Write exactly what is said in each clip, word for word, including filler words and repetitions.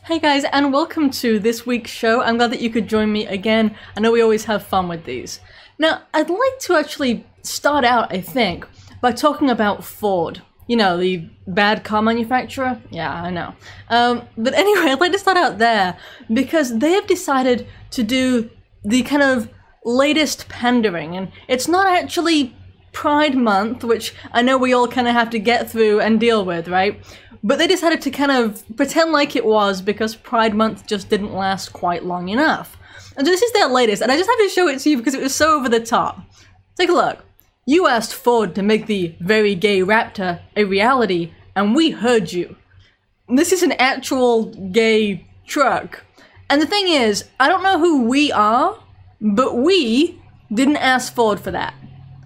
Hey guys, and welcome to this week's show. I'm glad that you could join me again. I know we always have fun with these. Now, I'd like to actually start out, I think, by talking about Ford. You know, the bad car manufacturer? Yeah, I know. Um, but anyway, I'd like to start out there because they have decided to do the kind of latest pandering, and it's not actually Pride Month, which I know we all kind of have to get through and deal with, right? But they decided to kind of pretend like it was because Pride Month just didn't last quite long enough. And so this is their latest, and I just have to show it to you because it was so over the top. Take a look. You asked Ford to make the very gay Raptor a reality, and we heard you. This is an actual gay truck. And the thing is, I don't know who we are, but we didn't ask Ford for that.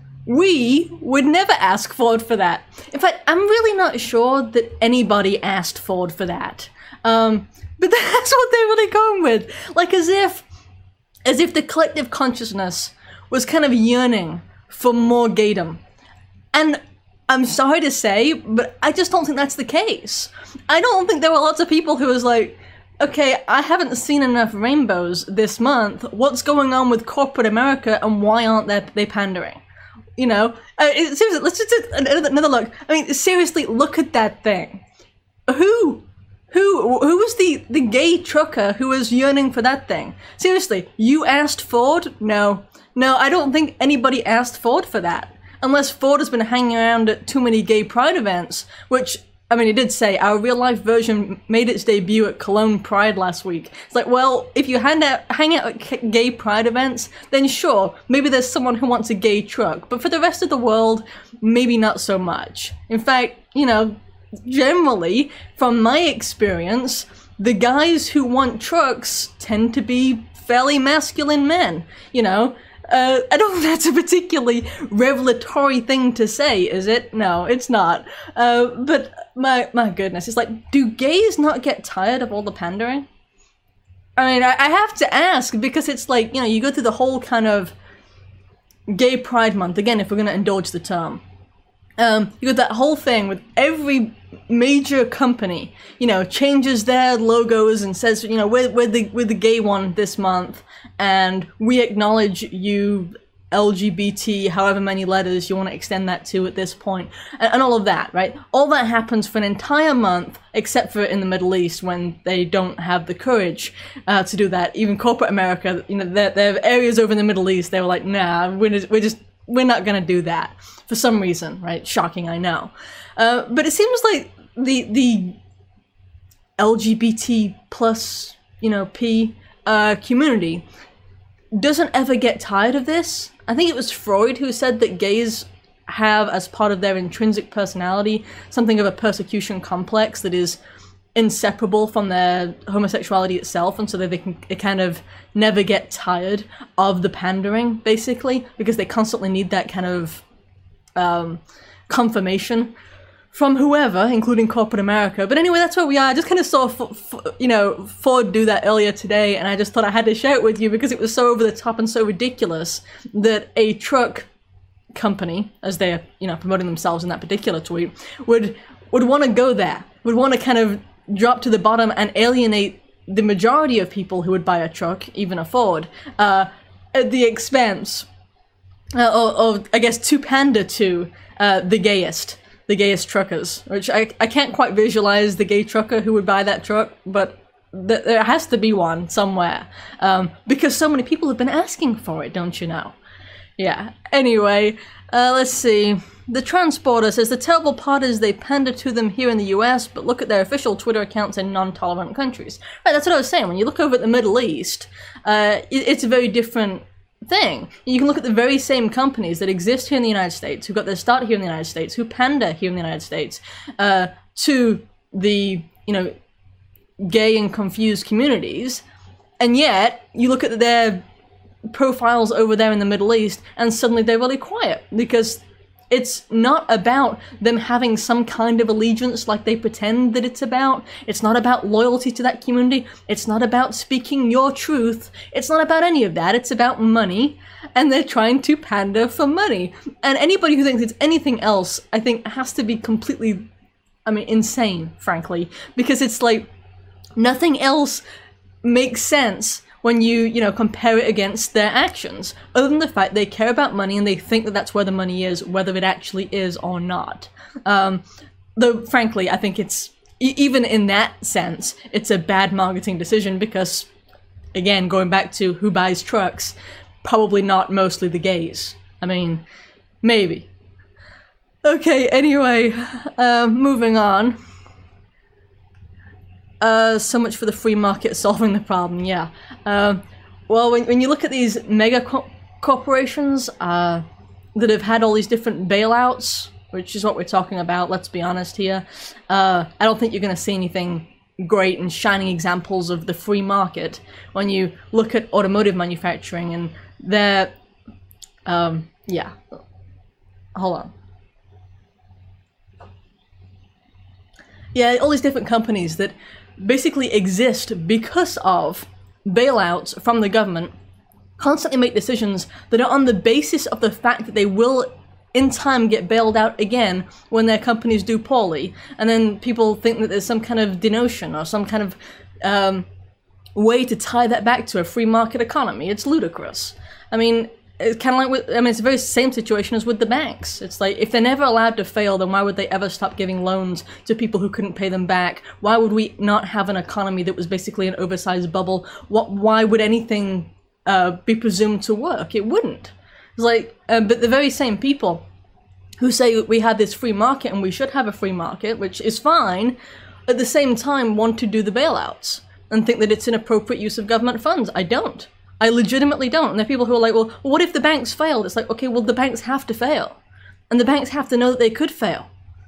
We would never ask Ford for that. In fact, I'm really not sure that anybody asked Ford for that. Um, but that's what they're really going with. Like as if, as if the collective consciousness was kind of yearning for more gaydom. And I'm sorry to say, but I just don't think that's the case. I don't think there were lots of people who was like, okay, I haven't seen enough rainbows this month. What's going on with corporate America and why aren't they, they pandering? You know, uh, it, seriously, let's just do another, another look. I mean, seriously, look at that thing. Who, who, who was the, the gay trucker who was yearning for that thing? Seriously, you asked Ford? No. No, I don't think anybody asked Ford for that. Unless Ford has been hanging around at too many gay pride events, which, I mean, it did say our real-life version made its debut at Cologne Pride last week. It's like, well, if you hang out, hang out at gay pride events, then sure, maybe there's someone who wants a gay truck. But for the rest of the world, maybe not so much. In fact, you know, generally, from my experience, the guys who want trucks tend to be fairly masculine men, you know? Uh, I don't think that's a particularly revelatory thing to say, is it? No, it's not. Uh, but my my goodness, it's like, do gays not get tired of all the pandering? I mean, I, I have to ask because it's like, you know, you go through the whole kind of gay pride month, again, if we're going to indulge the term. Um, you got that whole thing with every major company, you know, changes their logos and says, you know, we're, we're, the, we're the gay one this month, and we acknowledge you L G B T, however many letters you want to extend that to at this point, and, and all of that, right? All that happens for an entire month, except for in the Middle East when they don't have the courage uh, to do that. Even corporate America, you know, there, there are areas over in the Middle East, they were like, nah, we're just, we're just we're not going to do that for some reason, right? Shocking, I know. Uh, but it seems like the the L G B T plus, you know, P uh, community doesn't ever get tired of this. I think it was Freud who said that gays have, as part of their intrinsic personality, something of a persecution complex that is inseparable from their homosexuality itself, and so that they can they kind of never get tired of the pandering, basically, because they constantly need that kind of um, confirmation from whoever, including corporate America. But anyway, that's where we are. I just kind of saw, F- F- you know, Ford do that earlier today, and I just thought I had to share it with you because it was so over the top and so ridiculous that a truck company, as they're, you know, promoting themselves in that particular tweet, would would want to go there, would want to kind of drop to the bottom and alienate the majority of people who would buy a truck, even a Ford, uh, at the expense, uh, or, or I guess to pander to uh, the gayest, the gayest truckers, which I, I can't quite visualize the gay trucker who would buy that truck, but th- there has to be one somewhere, um, because so many people have been asking for it, don't you know? Yeah, anyway, uh, let's see. The Transporter says the terrible part is they pander to them here in the U S, but look at their official Twitter accounts in non-tolerant countries. Right, that's what I was saying. When you look over at the Middle East, uh, it, it's a very different thing. You can look at the very same companies that exist here in the United States, who got their start here in the United States, who pander here in the United States, uh, to the, you know, gay and confused communities, and yet you look at their profiles over there in the Middle East, and suddenly they're really quiet, because it's not about them having some kind of allegiance like they pretend that it's about. It's not about loyalty to that community. It's not about speaking your truth. It's not about any of that. It's about money, and they're trying to pander for money. And anybody who thinks it's anything else, I think, has to be completely, I mean, insane, frankly, because it's like, Nothing else makes sense when you, you know, compare it against their actions, other than the fact they care about money and they think that that's where the money is, whether it actually is or not. Um, though, frankly, I think it's, e- even in that sense, it's a bad marketing decision because, again, going back to who buys trucks, probably not mostly the gays. I mean, maybe. Okay, anyway, uh, moving on. Uh, so much for the free market solving the problem, yeah. Uh, well, when, when you look at these mega co- corporations uh, that have had all these different bailouts, which is what we're talking about, let's be honest here, uh, I don't think you're going to see anything great and shining examples of the free market when you look at automotive manufacturing and their, um, yeah, hold on. Yeah, all these different companies that basically exist because of bailouts from the government, constantly make decisions that are on the basis of the fact that they will in time get bailed out again when their companies do poorly, and then people think that there's some kind of denotion or some kind of um, way to tie that back to a free market economy. It's ludicrous. I mean, it's kind of like with, I mean, it's the very same situation as with the banks. It's like, if they're never allowed to fail, then why would they ever stop giving loans to people who couldn't pay them back? Why would we not have an economy that was basically an oversized bubble? What? Why would anything uh, be presumed to work? It wouldn't. It's like, uh, but the very same people who say we have this free market and we should have a free market, which is fine, at the same time want to do the bailouts and think that it's an appropriate use of government funds. I don't. I legitimately don't. And there are people who are like, well, what if the banks failed? It's like, okay, well, the banks have to fail. And the banks have to know that they could fail.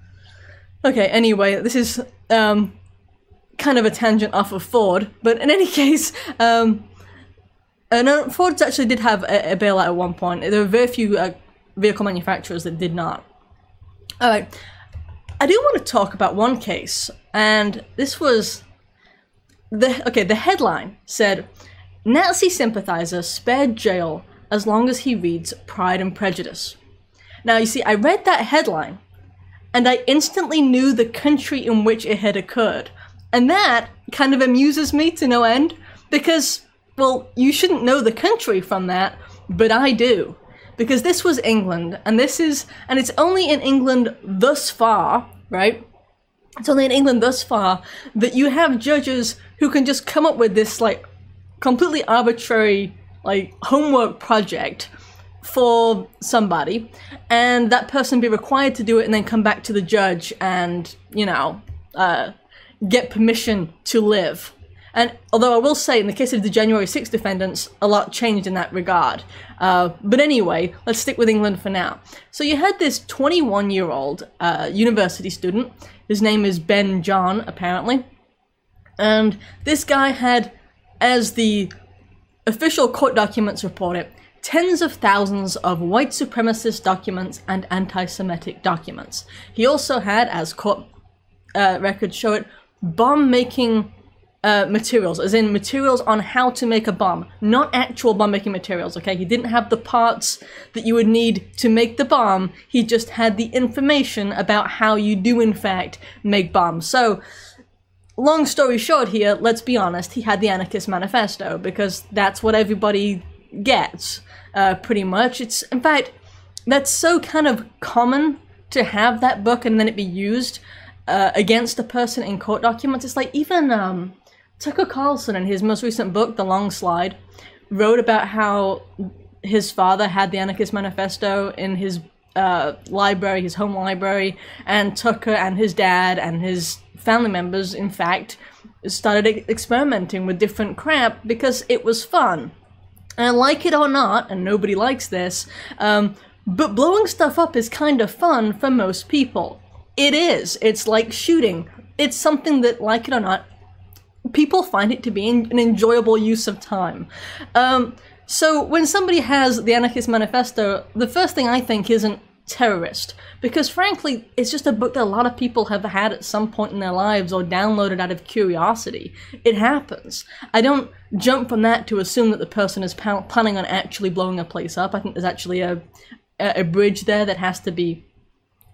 Okay, anyway, this is um, kind of a tangent off of Ford. But in any case, um, uh, no, Ford actually did have a, a bailout at one point. There were very few uh, vehicle manufacturers that did not. All right, I do want to talk about one case. And this was, the okay, the headline said, Nazi sympathizer spared jail as long as he reads Pride and Prejudice. Now, you see, I read that headline, and I instantly knew the country in which it had occurred. And that kind of amuses me to no end, because, well, you shouldn't know the country from that, but I do. Because this was England, and this is, and it's only in England thus far, right? It's only in England thus far that you have judges who can just come up with this, like, completely arbitrary, like, homework project for somebody, and that person be required to do it and then come back to the judge and, you know, uh, get permission to live. And although I will say, in the case of the January sixth defendants, a lot changed in that regard. Uh, but anyway, let's stick with England for now. So you had this twenty-one-year-old uh, university student. His name is Ben John, apparently. And this guy had, as the official court documents report it, tens of thousands of white supremacist documents and anti-Semitic documents. He also had, as court uh, records show it, bomb-making uh, materials, as in materials on how to make a bomb, not actual bomb-making materials, okay? He didn't have the parts that you would need to make the bomb, he just had the information about how you do, in fact, make bombs. So, long story short here, let's be honest, he had the Anarchist Manifesto, because that's what everybody gets, uh, pretty much. It's, in fact, that's so kind of common to have that book and then it be used uh, against a person in court documents. It's like, even um, Tucker Carlson, in his most recent book, The Long Slide, wrote about how his father had the Anarchist Manifesto in his uh, library, his home library, and Tucker and his dad and his family members, in fact, started e- experimenting with different crap because it was fun. And like it or not, and nobody likes this, um, but blowing stuff up is kind of fun for most people. It is. It's like shooting. It's something that, like it or not, people find it to be an enjoyable use of time. Um, so when somebody has the Anarchist Manifesto, the first thing I think isn't terrorist, because frankly, it's just a book that a lot of people have had at some point in their lives or downloaded out of curiosity. It happens. I don't jump from that to assume that the person is pa- planning on actually blowing a place up. I think there's actually a, a bridge there that has to be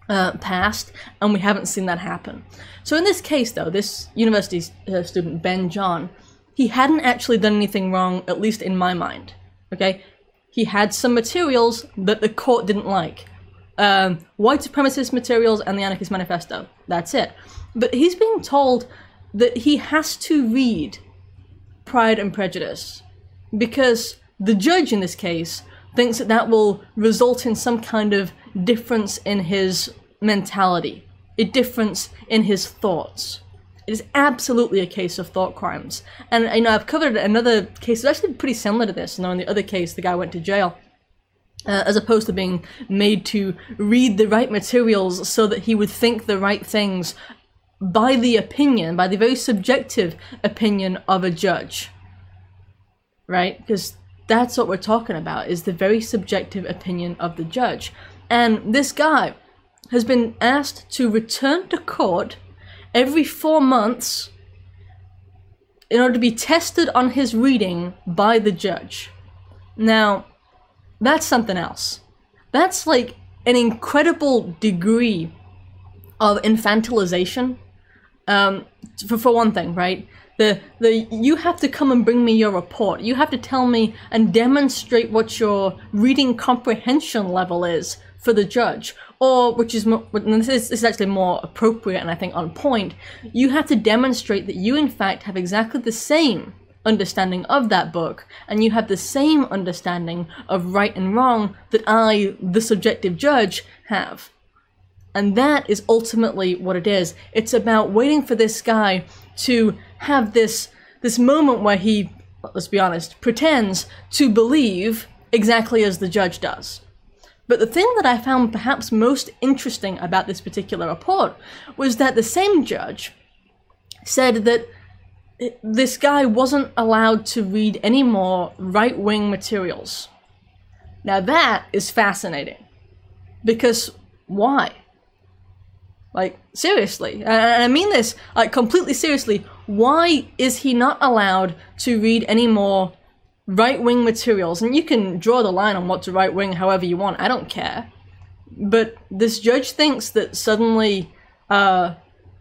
uh, passed, and we haven't seen that happen. So in this case, though, this university uh, student, Ben John, he hadn't actually done anything wrong, at least in my mind, okay? He had some materials that the court didn't like. Um, white supremacist materials and the Anarchist Manifesto. That's it. But he's being told that he has to read Pride and Prejudice because the judge in this case thinks that that will result in some kind of difference in his mentality, a difference in his thoughts. It is absolutely a case of thought crimes. And, you know, I've covered another case that's actually pretty similar to this. You know, in the other case, the guy went to jail. Uh, as opposed to being made to read the right materials so that he would think the right things by the opinion, by the very subjective opinion of a judge. Right? Because that's what we're talking about, is the very subjective opinion of the judge. And this guy has been asked to return to court every four months in order to be tested on his reading by the judge. Now, that's something else. That's like an incredible degree of infantilization. Um, for, for one thing, right? The the you have to come and bring me your report. You have to tell me and demonstrate what your reading comprehension level is for the judge. Or, which is, more, this is, this is actually more appropriate and I think on point, you have to demonstrate that you in fact have exactly the same understanding of that book, and you have the same understanding of right and wrong that I, the subjective judge, have. And that is ultimately what it is. It's about waiting for this guy to have this this moment where he, let's be honest, pretends to believe exactly as the judge does. But the thing that I found perhaps most interesting about this particular report was that the same judge said that this guy wasn't allowed to read any more right-wing materials. Now that is fascinating. Because why? Like, seriously. And I mean this, like, completely seriously. Why is he not allowed to read any more right-wing materials? And you can draw the line on what's right-wing however you want. I don't care. But this judge thinks that suddenly, uh...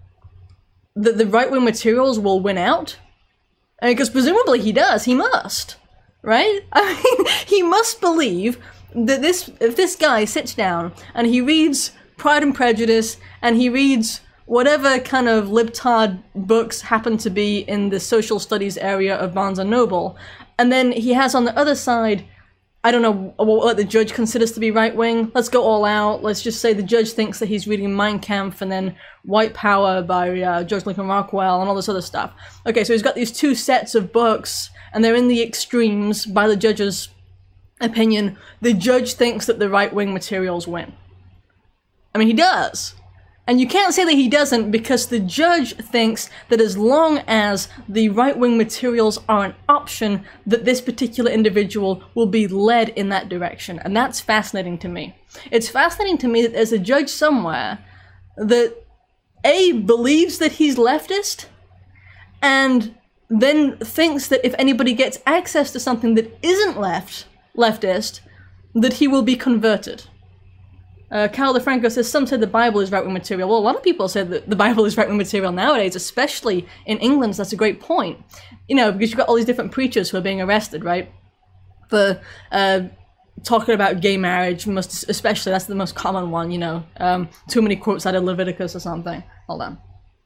that the right-wing materials will win out? Because presumably he does, he must, right? I mean, he must believe that this, if this guy sits down and he reads Pride and Prejudice and he reads whatever kind of libtard books happen to be in the social studies area of Barnes and Noble, and then he has on the other side, I don't know what the judge considers to be right-wing. Let's go all out. Let's just say the judge thinks that he's reading Mein Kampf and then White Power by uh, George Lincoln Rockwell and all this other stuff. Okay, so he's got these two sets of books, and they're in the extremes by the judge's opinion. The judge thinks that the right-wing materials win. I mean, he does. And you can't say that he doesn't, because the judge thinks that as long as the right-wing materials are an option, that this particular individual will be led in that direction. And that's fascinating to me. It's fascinating to me that there's a judge somewhere that, A, believes that he's leftist, and then thinks that if anybody gets access to something that isn't left, leftist, that he will be converted. Uh, Carl DeFranco says, some say the Bible is right-wing material. Well, a lot of people say that the Bible is right-wing material nowadays, especially in England. So that's a great point. You know, because you've got all these different preachers who are being arrested, right? For uh, talking about gay marriage, most especially, that's the most common one, you know. Um, too many quotes out of Leviticus or something. Hold on.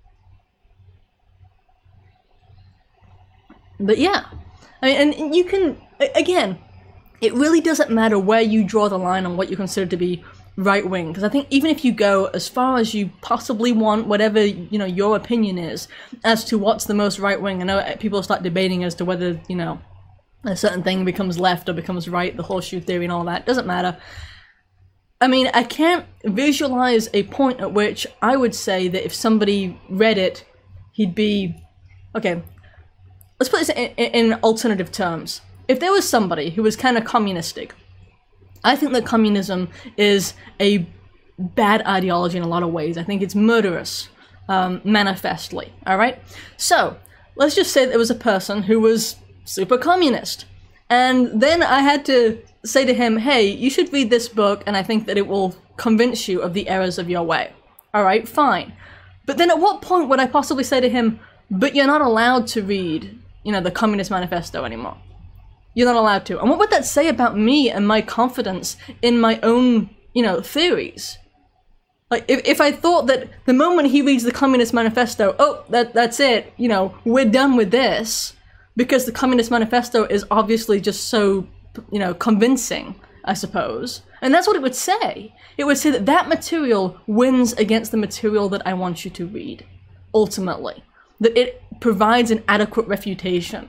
But yeah. I mean, and you can, again, it really doesn't matter where you draw the line on what you consider to be right wing, because I think even if you go as far as you possibly want, whatever, you know, your opinion is as to what's the most right wing, I know people start debating as to whether, you know, a certain thing becomes left or becomes right, the horseshoe theory and all that, doesn't matter. I mean, I can't visualize a point at which I would say that if somebody read it, he'd be, okay, let's put this in, in alternative terms. If there was somebody who was kind of communistic, I think that communism is a bad ideology in a lot of ways. I think it's murderous, um, manifestly, all right? So, let's just say there was a person who was super communist. And then I had to say to him, hey, you should read this book, and I think that it will convince you of the errors of your way. All right, fine. But then at what point would I possibly say to him, but you're not allowed to read, you know, the Communist Manifesto anymore? You're not allowed to. And what would that say about me and my confidence in my own, you know, theories? Like, if, if I thought that the moment he reads the Communist Manifesto, oh, that that's it, you know, we're done with this, because the Communist Manifesto is obviously just so, you know, convincing, I suppose. And that's what it would say. It would say that that material wins against the material that I want you to read, ultimately. That it provides an adequate refutation.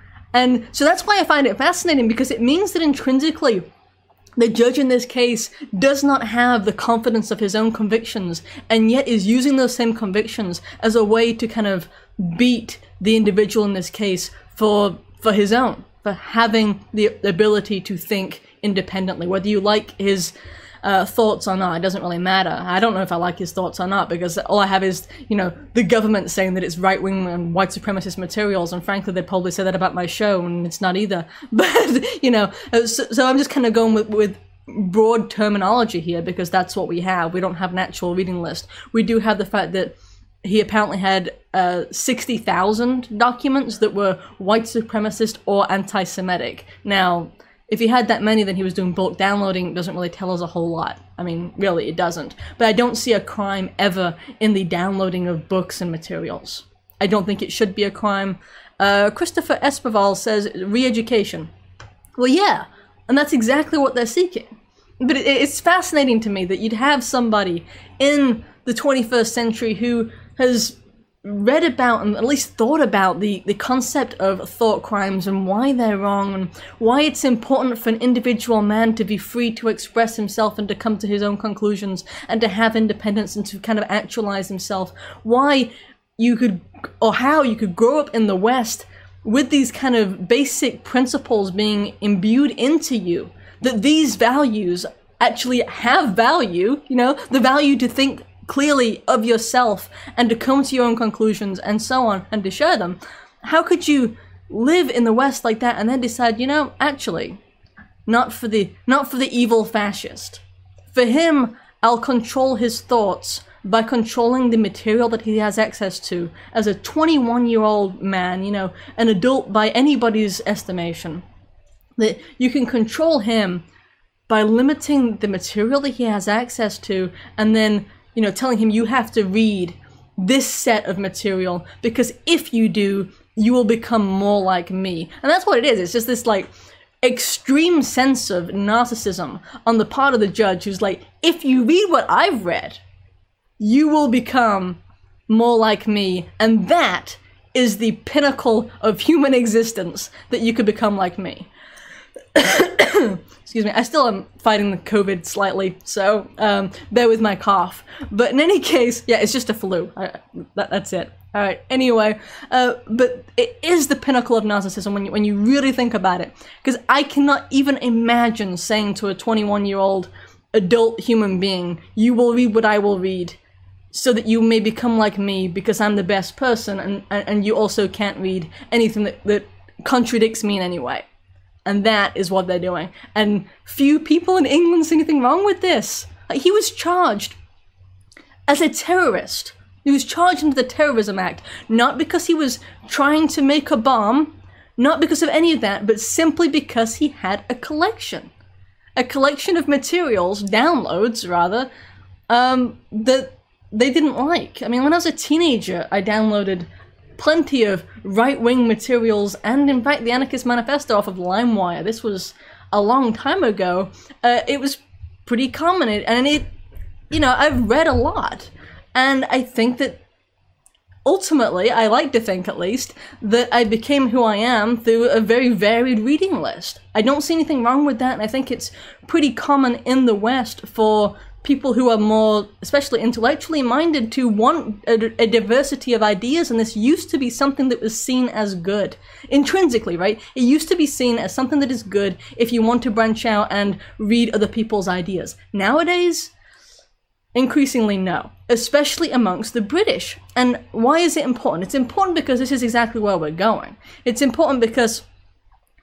And so that's why I find it fascinating, because it means that intrinsically, the judge in this case does not have the confidence of his own convictions, and yet is using those same convictions as a way to kind of beat the individual in this case for for his own, for having the ability to think independently. Whether you like his uh, thoughts or not, it doesn't really matter. I don't know if I like his thoughts or not, because all I have is, you know, the government saying that it's right-wing and white supremacist materials, and frankly, they'd probably say that about my show, and it's not either. But, you know, so, so I'm just kind of going with, with broad terminology here, because that's what we have. We don't have an actual reading list. We do have the fact that he apparently had uh, sixty thousand documents that were white supremacist or anti-Semitic. Now, if he had that many, then he was doing bulk downloading. It doesn't really tell us a whole lot. I mean, really, it doesn't. But I don't see a crime ever in the downloading of books and materials. I don't think it should be a crime. Uh, Christopher Espeval says, re-education. Well, yeah, and that's exactly what they're seeking. But it, it's fascinating to me that you'd have somebody in the twenty-first century who has read about and at least thought about the, the concept of thought crimes and why they're wrong, and why it's important for an individual man to be free to express himself and to come to his own conclusions and to have independence and to kind of actualize himself. Why you could, or how you could grow up in the West with these kind of basic principles being imbued into you, that these values actually have value, you know, the value to think clearly of yourself and to come to your own conclusions and so on, and to share them. How could you live in the West like that and then decide, you know, actually, not for the not for the evil fascist. For him, I'll control his thoughts by controlling the material that he has access to as a twenty-one-year-old man, you know, an adult by anybody's estimation. That you can control him by limiting the material that he has access to, and then, you know, telling him you have to read this set of material, because if you do, you will become more like me. And that's what it is. It's just this, like, extreme sense of narcissism on the part of the judge who's like, if you read what I've read, you will become more like me. And that is the pinnacle of human existence, that you could become like me. Excuse me, I still am fighting the COVID slightly, so um, bear with my cough. But in any case, yeah, it's just a flu. I, that, that's it. All right, anyway, uh, but it is the pinnacle of narcissism when you, when you really think about it. Because I cannot even imagine saying to a twenty-one-year-old adult human being, you will read what I will read, so that you may become like me because I'm the best person, and, and, and you also can't read anything that, that contradicts me in any way. And that is what they're doing. And few people in England see anything wrong with this. Like, he was charged as a terrorist. He was charged under the Terrorism Act, not because he was trying to make a bomb, not because of any of that, but simply because he had a collection. A collection of materials, downloads rather, um, that they didn't like. I mean, when I was a teenager, I downloaded plenty of right-wing materials, and in fact the Anarchist Manifesto off of LimeWire. This was a long time ago. Uh, it was pretty common, and it, you know, I've read a lot, and I think that ultimately, I like to think at least, that I became who I am through a very varied reading list. I don't see anything wrong with that, and I think it's pretty common in the West for people who are more, especially intellectually minded, to want a, a diversity of ideas, and this used to be something that was seen as good. Intrinsically, right? It used to be seen as something that is good if you want to branch out and read other people's ideas. Nowadays, increasingly no, especially amongst the British. And why is it important? It's important because this is exactly where we're going. It's important because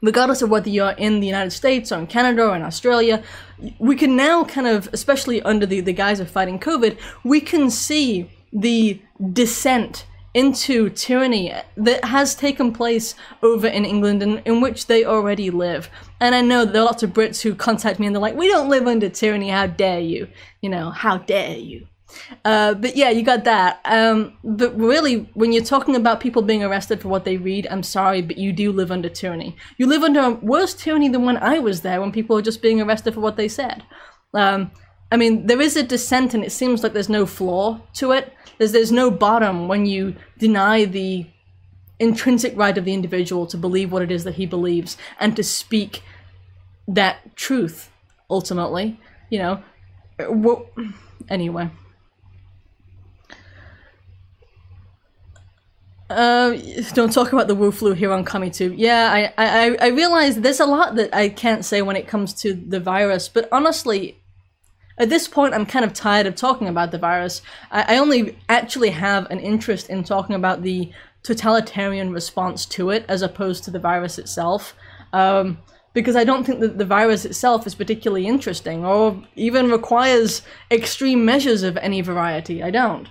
regardless of whether you're in the United States or in Canada or in Australia, we can now kind of, especially under the, the guise of fighting COVID, we can see the descent into tyranny that has taken place over in England and in which they already live. And I know there are lots of Brits who contact me and they're like, we don't live under tyranny, how dare you? You know, how dare you? Uh, but yeah, you got that. Um, but really, when you're talking about people being arrested for what they read, I'm sorry, but you do live under tyranny. You live under worse tyranny than when I was there, when people were just being arrested for what they said. Um, I mean, there is a dissent, and it seems like there's no flaw to it. There's, there's no bottom when you deny the intrinsic right of the individual to believe what it is that he believes and to speak that truth, ultimately. You know, well, anyway. Uh, don't talk about the Wu flu here on CommieTube. Yeah, I, I, I realize there's a lot that I can't say when it comes to the virus, but honestly, at this point, I'm kind of tired of talking about the virus. I, I only actually have an interest in talking about the totalitarian response to it as opposed to the virus itself, um, because I don't think that the virus itself is particularly interesting or even requires extreme measures of any variety. I don't.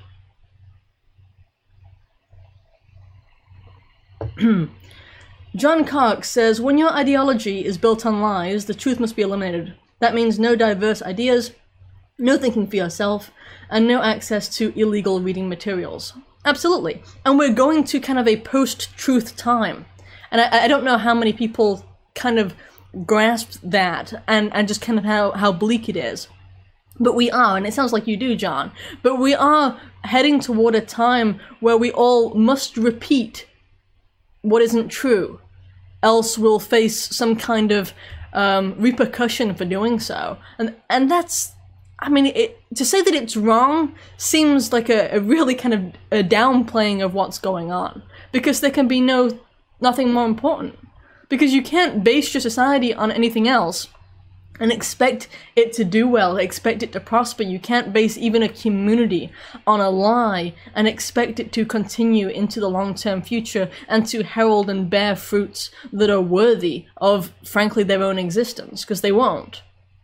John Cox says, when your ideology is built on lies, the truth must be eliminated. That means no diverse ideas, no thinking for yourself, and no access to illegal reading materials. Absolutely. And we're going to kind of a post-truth time. And I, I don't know how many people kind of grasp that and, and just kind of how, how bleak it is. But we are, and it sounds like you do, John, but we are heading toward a time where we all must repeat what isn't true, else we'll face some kind of um, repercussion for doing so. And and that's, I mean, it, to say that it's wrong seems like a, a really kind of a downplaying of what's going on, because there can be no, nothing more important. Because you can't base your society on anything else and expect it to do well, expect it to prosper. You can't base even a community on a lie and expect it to continue into the long-term future and to herald and bear fruits that are worthy of, frankly, their own existence, because they won't.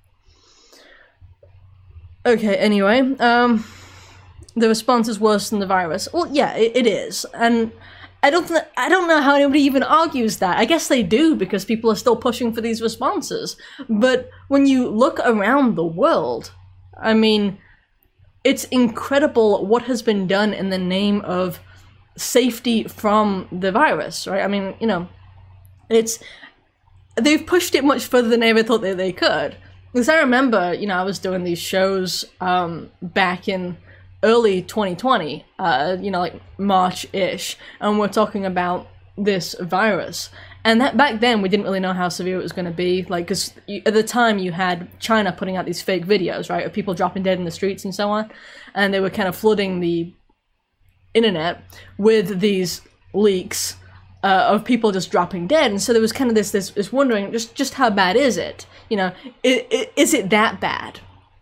Okay, anyway, um, the response is worse than the virus. Well, yeah, it, it is, and I don't th- I don't know how anybody even argues that. I guess they do, because people are still pushing for these responses. But when you look around the world, I mean, it's incredible what has been done in the name of safety from the virus, right? I mean, you know, it's, they've pushed it much further than I ever thought that they could. Because I remember, you know, I was doing these shows um, back in early twenty twenty, uh, you know, like March-ish, and we're talking about this virus. And that back then, we didn't really know how severe it was going to be, like, because at the time you had China putting out these fake videos, right, of people dropping dead in the streets and so on, and they were kind of flooding the internet with these leaks uh, of people just dropping dead. And so there was kind of this, this, this wondering, just, just how bad is it? You know, is, is it that bad?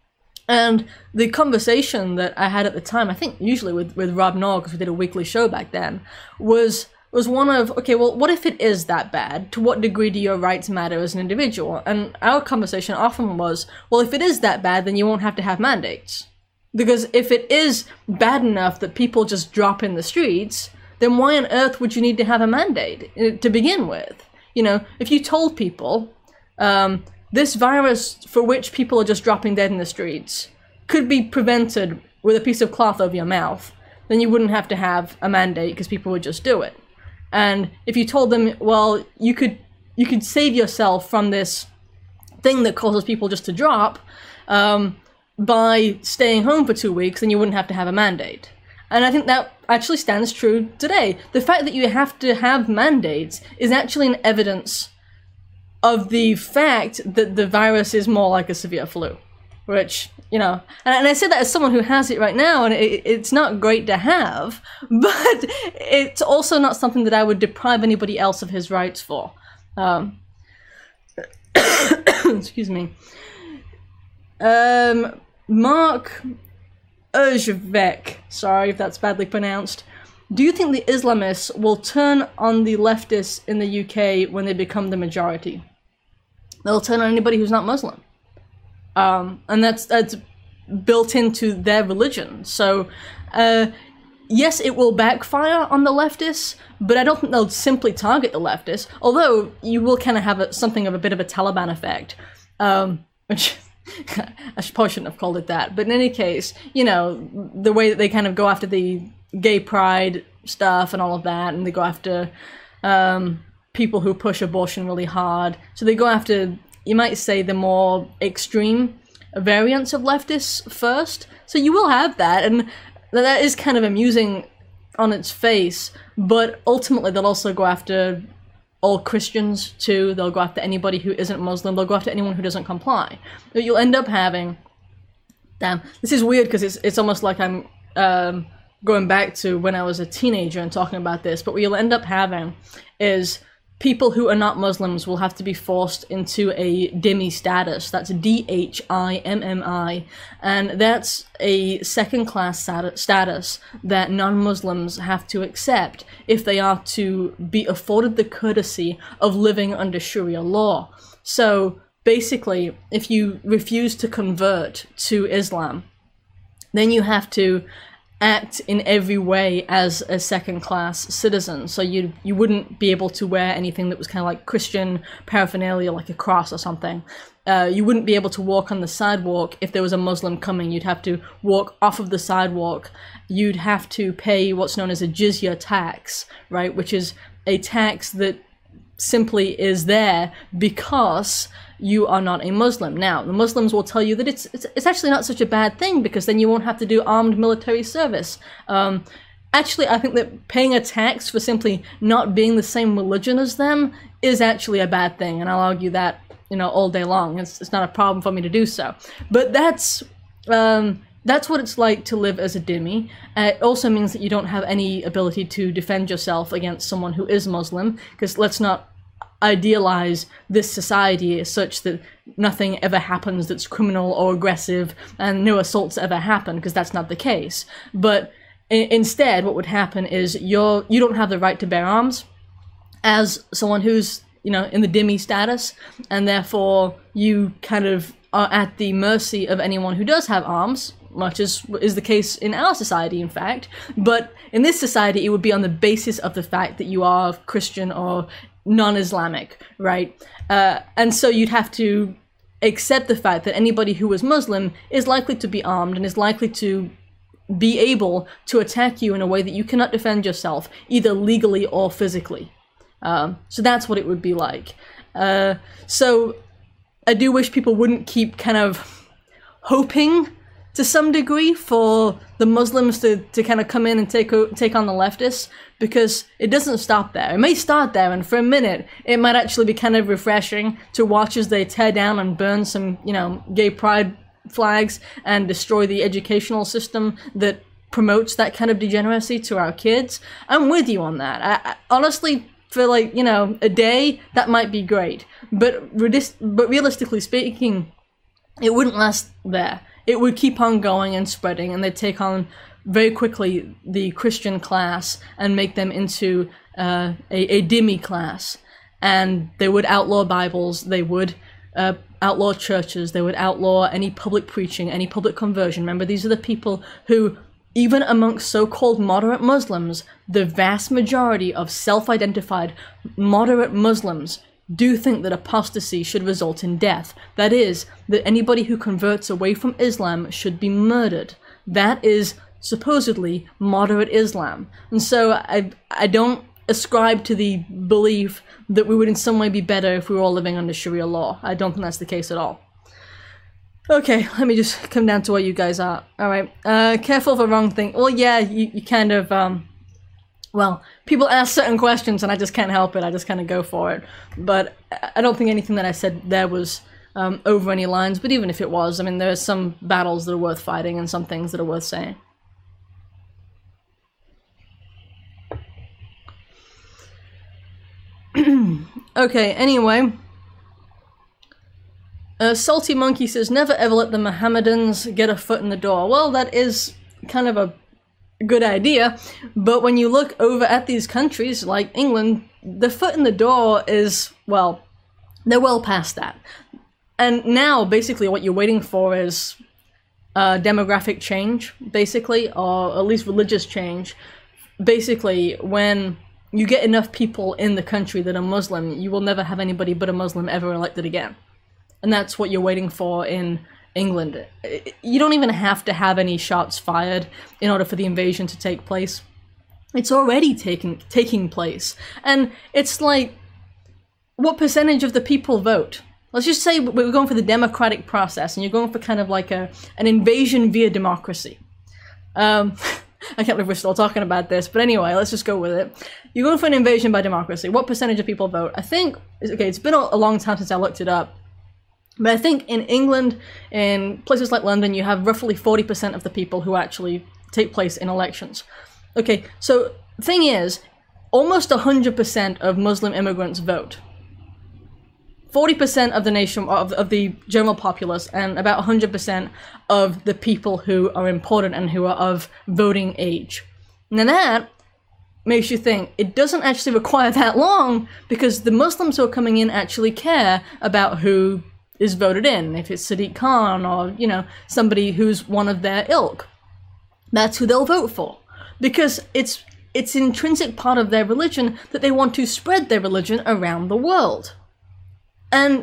And the conversation that I had at the time, I think usually with, with Rob Noah, because we did a weekly show back then, was was one of, okay, well, what if it is that bad? To what degree do your rights matter as an individual? And our conversation often was, well, if it is that bad, then you won't have to have mandates. Because if it is bad enough that people just drop in the streets, then why on earth would you need to have a mandate to begin with? You know, if you told people, um, this virus for which people are just dropping dead in the streets could be prevented with a piece of cloth over your mouth, then you wouldn't have to have a mandate because people would just do it. And if you told them, well, you could you could save yourself from this thing that causes people just to drop um, by staying home for two weeks, then you wouldn't have to have a mandate. And I think that actually stands true today. The fact that you have to have mandates is actually an evidence of the fact that the virus is more like a severe flu, which, you know, and, and I say that as someone who has it right now, and it, it's not great to have, but it's also not something that I would deprive anybody else of his rights for. Um, excuse me. Um, Mark Ujvek, sorry if that's badly pronounced, do you think the Islamists will turn on the leftists in the U K when they become the majority? They'll turn on anybody who's not Muslim. Um, and that's that's built into their religion. So, uh, yes, it will backfire on the leftists, but I don't think they'll simply target the leftists, although you will kind of have a, something of a bit of a Taliban effect, um, which I probably shouldn't have called it that. But in any case, you know, the way that they kind of go after the gay pride stuff and all of that, and they go after um, people who push abortion really hard. So they go after, you might say, the more extreme variants of leftists first. So you will have that, and that is kind of amusing on its face, but ultimately they'll also go after all Christians too. They'll go after anybody who isn't Muslim. They'll go after anyone who doesn't comply. But you'll end up having, damn, this is weird because it's it's almost like I'm um, going back to when I was a teenager and talking about this, but what you'll end up having is people who are not Muslims will have to be forced into a dhimmi status. That's D H I M M I. And that's a second-class status that non-Muslims have to accept if they are to be afforded the courtesy of living under Sharia law. So basically, if you refuse to convert to Islam, then you have to act in every way as a second-class citizen. So you you wouldn't be able to wear anything that was kind of like Christian paraphernalia, like a cross or something. Uh, you wouldn't be able to walk on the sidewalk if there was a Muslim coming. You'd have to walk off of the sidewalk. You'd have to pay what's known as a jizya tax, right? Which is a tax that simply is there because you are not a Muslim. Now, the Muslims will tell you that it's, it's it's actually not such a bad thing because then you won't have to do armed military service. Um, actually, I think that paying a tax for simply not being the same religion as them is actually a bad thing, and I'll argue that, you know, all day long. It's, it's not a problem for me to do so. But that's um, that's what it's like to live as a dhimmi. Uh, it also means that you don't have any ability to defend yourself against someone who is Muslim, because let's not idealize this society as such that nothing ever happens that's criminal or aggressive and no assaults ever happen, because that's not the case. But I- instead what would happen is you're you don't have the right to bear arms as someone who's, you know, in the dhimmi status, and therefore you kind of are at the mercy of anyone who does have arms, much as is the case in our society, in fact. But in this society, it would be on the basis of the fact that you are Christian or non-Islamic, right? Uh, and so you'd have to accept the fact that anybody who is Muslim is likely to be armed and is likely to be able to attack you in a way that you cannot defend yourself, either legally or physically. Um, so that's what it would be like. Uh, so I do wish people wouldn't keep kind of hoping to some degree for the Muslims to, to kind of come in and take take on the leftists, because it doesn't stop there. It may start there, and for a minute, it might actually be kind of refreshing to watch as they tear down and burn some, you know, gay pride flags and destroy the educational system that promotes that kind of degeneracy to our kids. I'm with you on that. I, I, honestly, for like, you know, a day, that might be great. But, but realistically speaking, it wouldn't last there. It would keep on going and spreading, and they'd take on very quickly the Christian class and make them into uh, a, a dhimmi class. And they would outlaw Bibles, they would uh, outlaw churches, they would outlaw any public preaching, any public conversion. Remember, these are the people who, even amongst so-called moderate Muslims, the vast majority of self-identified moderate Muslims do think that apostasy should result in death. That is, that anybody who converts away from Islam should be murdered. That is supposedly moderate Islam. And so I I don't ascribe to the belief that we would in some way be better if we were all living under Sharia law. I don't think that's the case at all. Okay, let me just come down to where you guys are. All right, uh, careful of the wrong thing. Well, yeah, you, you kind of, um, well, people ask certain questions and I just can't help it. I just kind of go for it. But I don't think anything that I said there was um, over any lines. But even if it was, I mean, there are some battles that are worth fighting and some things that are worth saying. Okay, anyway. Uh, Salty Monkey says, never ever let the Mohammedans get a foot in the door. Well, that is kind of a good idea. But when you look over at these countries like England, the foot in the door is, well, they're well past that. And now, basically, what you're waiting for is uh, demographic change, basically, or at least religious change. Basically, when you get enough people in the country that are Muslim, you will never have anybody but a Muslim ever elected again. And that's what you're waiting for in England. You don't even have to have any shots fired in order for the invasion to take place. It's already taking taking place. And it's like, what percentage of the people vote? Let's just say we're going for the democratic process, and you're going for kind of like a an invasion via democracy. Um, I can't believe we're still talking about this, but anyway, let's just go with it. You're going for an invasion by democracy. What percentage of people vote? I think, okay, it's been a long time since I looked it up, but I think in England, in places like London, you have roughly forty percent of the people who actually take place in elections. Okay, so the thing is, almost one hundred percent of Muslim immigrants vote. forty percent of the nation, of, of the general populace, and about one hundred percent of the people who are important and who are of voting age. Now that makes you think it doesn't actually require that long, because the Muslims who are coming in actually care about who is voted in. If it's Sadiq Khan or, you know, somebody who's one of their ilk, that's who they'll vote for. Because it's it's intrinsic part of their religion that they want to spread their religion around the world. And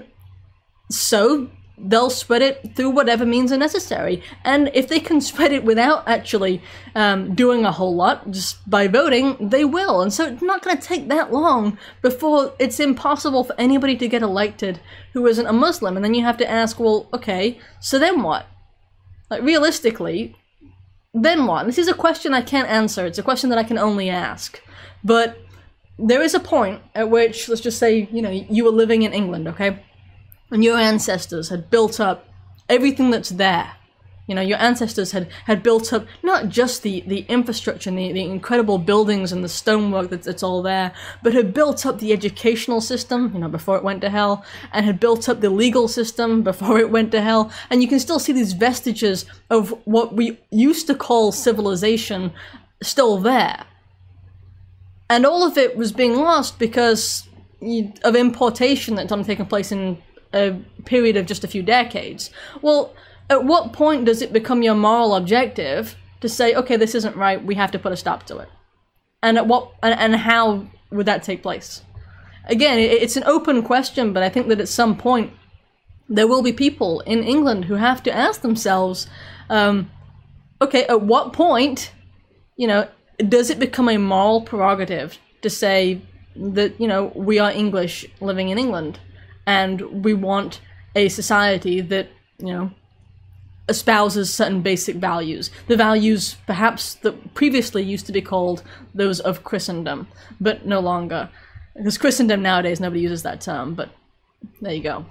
so they'll spread it through whatever means are necessary. And if they can spread it without actually um, doing a whole lot, just by voting, they will. And so it's not going to take that long before it's impossible for anybody to get elected who isn't a Muslim. And then you have to ask, well, okay, so then what? Like, realistically, then what? And this is a question I can't answer. It's a question that I can only ask. But there is a point at which, let's just say, you know, you were living in England, okay? And your ancestors had built up everything that's there. You know, your ancestors had, had built up not just the, the infrastructure and the, the incredible buildings and the stonework that's, that's all there, but had built up the educational system, you know, before it went to hell, and had built up the legal system before it went to hell. And you can still see these vestiges of what we used to call civilization still there. And all of it was being lost because of importation that's taken place in a period of just a few decades. Well, at what point does it become your moral objective to say, okay, this isn't right, we have to put a stop to it? And at what and, and how would that take place? Again, it, it's an open question, but I think that at some point there will be people in England who have to ask themselves, um, okay, at what point, you know, does it become a moral prerogative to say that, you know, we are English living in England and we want a society that, you know, espouses certain basic values. The values perhaps that previously used to be called those of Christendom, but no longer. Because Christendom nowadays, nobody uses that term, but there you go.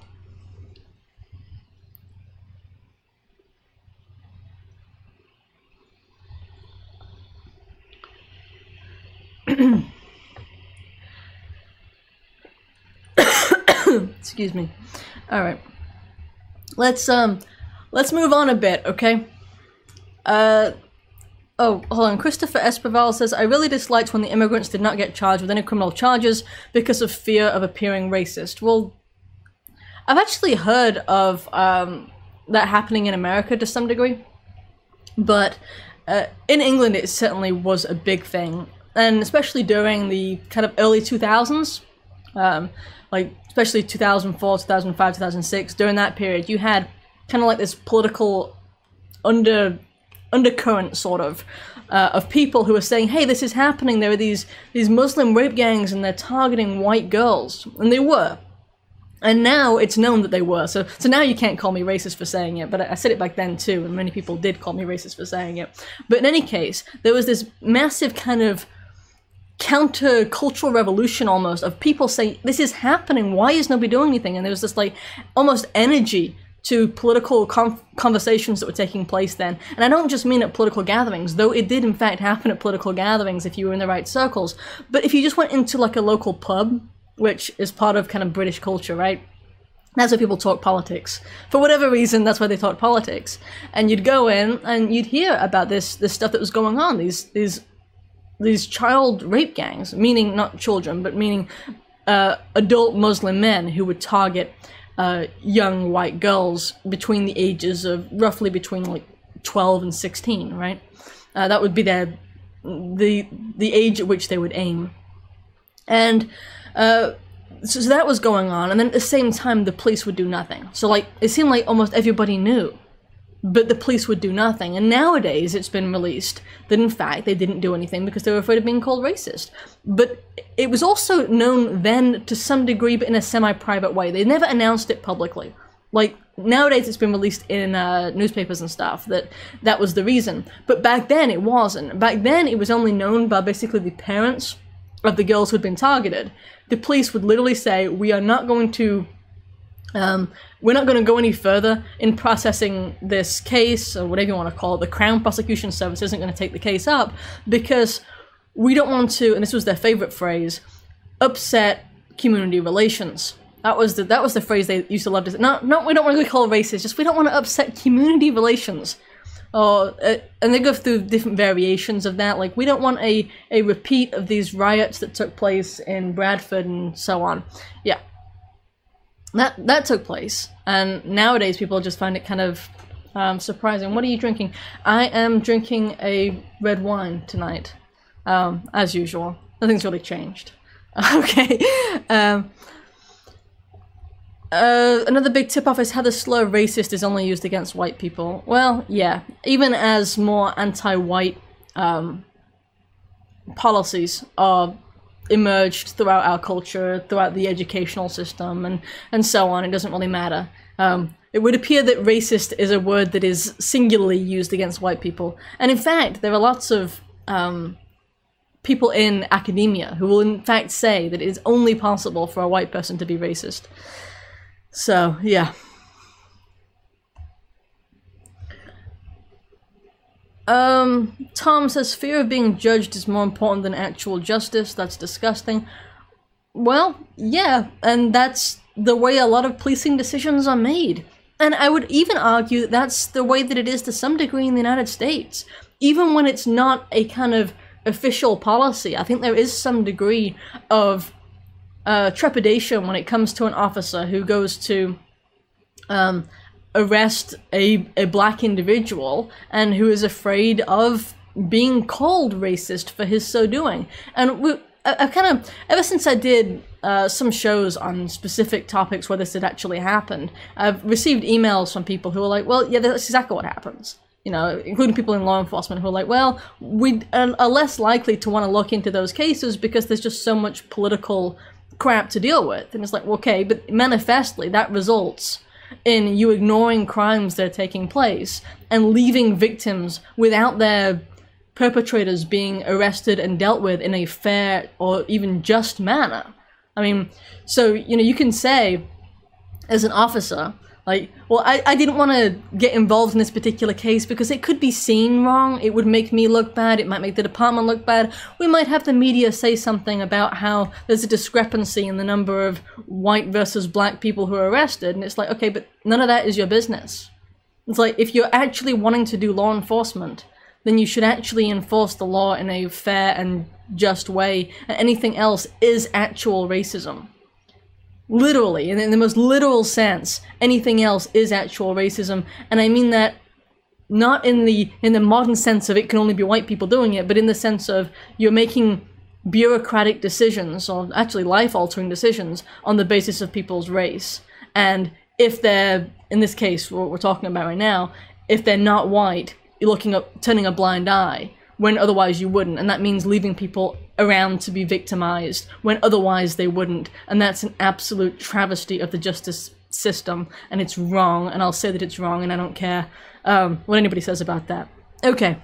Excuse me. All right. Let's um let's move on a bit, okay? Uh oh, hold on. Christopher Espreval says, I really disliked when the immigrants did not get charged with any criminal charges because of fear of appearing racist. Well, I've actually heard of um that happening in America to some degree, but uh, in England it certainly was a big thing. And especially during the kind of early two thousands, um, like especially two thousand four, two thousand five, two thousand six, during that period, you had kind of like this political under undercurrent sort of uh, of people who are saying, hey, this is happening. There are these these Muslim rape gangs and they're targeting white girls. And they were. And now it's known that they were. So so now you can't call me racist for saying it, but I said it back then too, and many people did call me racist for saying it. But in any case, there was this massive kind of counter-cultural revolution almost of people saying, this is happening, why is nobody doing anything? And there was this like almost energy to political com- conversations that were taking place then. And I don't just mean at political gatherings, though it did in fact happen at political gatherings if you were in the right circles. But if you just went into like a local pub, which is part of kind of British culture, right? That's why people talk politics. For whatever reason, that's why they talk politics. And you'd go in and you'd hear about this this stuff that was going on, these these these child rape gangs, meaning not children, but meaning uh, adult Muslim men who would target uh, young white girls between the ages of roughly between like twelve and sixteen, right? Uh, that would be their the the age at which they would aim. And uh, so, so that was going on, and then at the same time, the police would do nothing. So, like, it seemed like almost everybody knew, but the police would do nothing. And nowadays, it's been released that, in fact, they didn't do anything because they were afraid of being called racist. But it was also known then to some degree, but in a semi-private way. They never announced it publicly. Like, nowadays, it's been released in uh, newspapers and stuff that that was the reason. But back then, it wasn't. Back then, it was only known by basically the parents of the girls who'd been targeted. The police would literally say, we are not going to, um, we're not going to go any further in processing this case, or whatever you want to call it. The Crown Prosecution Service isn't going to take the case up because we don't want to, and this was their favorite phrase, upset community relations. That was the that was the phrase they used to love to say. Not, not we don't want to call racist, just we don't want to upset community relations. Or, uh, and they go through different variations of that, like we don't want a, a repeat of these riots that took place in Bradford and so on. Yeah. That that took place, and nowadays people just find it kind of um, surprising. What are you drinking? I am drinking a red wine tonight, um, as usual. Nothing's really changed. Okay. Um, Uh, another big tip-off is how the slur racist is only used against white people. Well, yeah, even as more anti-white um, policies are emerged throughout our culture, throughout the educational system, and, and so on, it doesn't really matter. Um, it would appear that racist is a word that is singularly used against white people. And in fact, there are lots of um, people in academia who will in fact say that it is only possible for a white person to be racist. So, yeah. Um, Tom says, fear of being judged is more important than actual justice. That's disgusting. Well, yeah, and that's the way a lot of policing decisions are made. And I would even argue that that's the way that it is to some degree in the United States. Even when it's not a kind of official policy, I think there is some degree of Uh, trepidation when it comes to an officer who goes to um, arrest a, a black individual and who is afraid of being called racist for his so doing. And we, I, I've kind of, ever since I did uh, some shows on specific topics where this had actually happened, I've received emails from people who are like, well, yeah, that's exactly what happens. You know, including people in law enforcement who are like, well, we are less likely to want to look into those cases because there's just so much political crap to deal with. And it's like, well, okay, but manifestly that results in you ignoring crimes that are taking place and leaving victims without their perpetrators being arrested and dealt with in a fair or even just manner. I mean, so, you know, you can say as an officer, like, well, I, I didn't want to get involved in this particular case because it could be seen wrong. It would make me look bad. It might make the department look bad. We might have the media say something about how there's a discrepancy in the number of white versus black people who are arrested. And it's like, okay, but none of that is your business. It's like, if you're actually wanting to do law enforcement, then you should actually enforce the law in a fair and just way. And anything else is actual racism. Literally, in the most literal sense, anything else is actual racism, and I mean that not in the in the modern sense of it can only be white people doing it, but in the sense of you're making bureaucratic decisions, or actually life-altering decisions, on the basis of people's race. And if they're, in this case, what we're talking about right now, if they're not white, you're looking up, turning a blind eye, when otherwise you wouldn't, and that means leaving people around to be victimized when otherwise they wouldn't, and that's an absolute travesty of the justice system, and it's wrong, and I'll say that it's wrong, and I don't care um, what anybody says about that. Okay.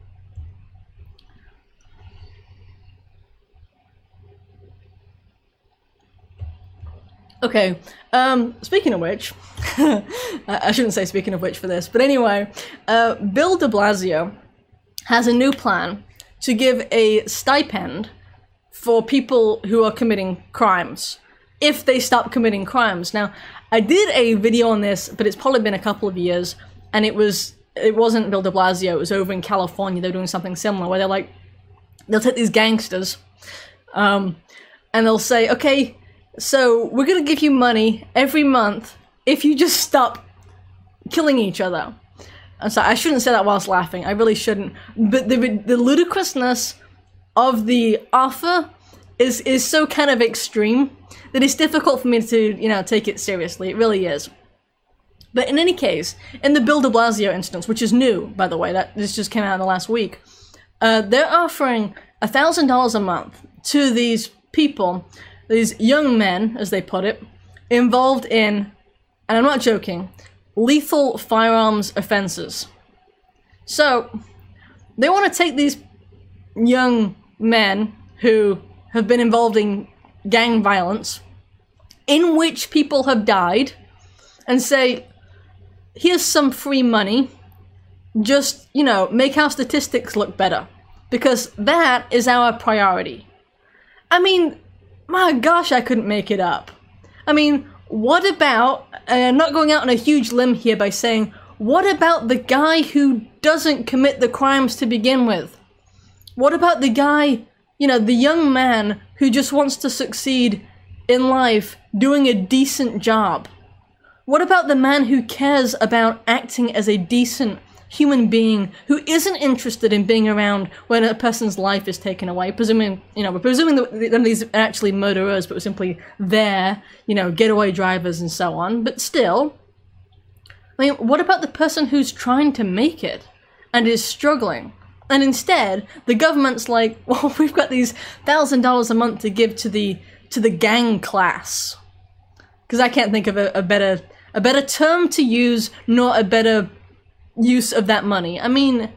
Okay, um, speaking of which, I shouldn't say speaking of which for this, but anyway, uh, Bill de Blasio has a new plan to give a stipend for people who are committing crimes. if they stop committing crimes. Now, I did a video on this, but it's probably been a couple of years, and it was it wasn't Bill de Blasio, it was over in California. They were doing something similar, where they're like, they'll take these gangsters, um, and they'll say, okay, so we're gonna give you money every month if you just stop killing each other. I'm sorry, I shouldn't say that whilst laughing, I really shouldn't, but the, the ludicrousness of the offer is, is so kind of extreme that it's difficult for me to, you know, take it seriously, it really is. But in any case, in the Bill de Blasio instance, which is new, by the way, that this just came out in the last week, uh, they're offering one thousand dollars a month to these people, these young men, as they put it, involved in, and I'm not joking, lethal firearms offenses. So, they want to take these young men who have been involved in gang violence, in which people have died, and say, here's some free money, just, you know, make our statistics look better, because that is our priority. I mean, my gosh, I couldn't make it up. I mean, what about, and I'm not going out on a huge limb here by saying, what about the guy who doesn't commit the crimes to begin with? What about the guy, you know, the young man who just wants to succeed in life doing a decent job? What about the man who cares about acting as a decent human being who isn't interested in being around when a person's life is taken away? Presuming, you know, we're presuming that none of these are actually murderers, but were simply there, you know, getaway drivers and so on. But still, I mean, what about the person who's trying to make it and is struggling? And instead, the government's like, well, we've got these thousand dollars a month to give to the to the gang class, because I can't think of a, a better a better term to use, nor a better use of that money. I mean,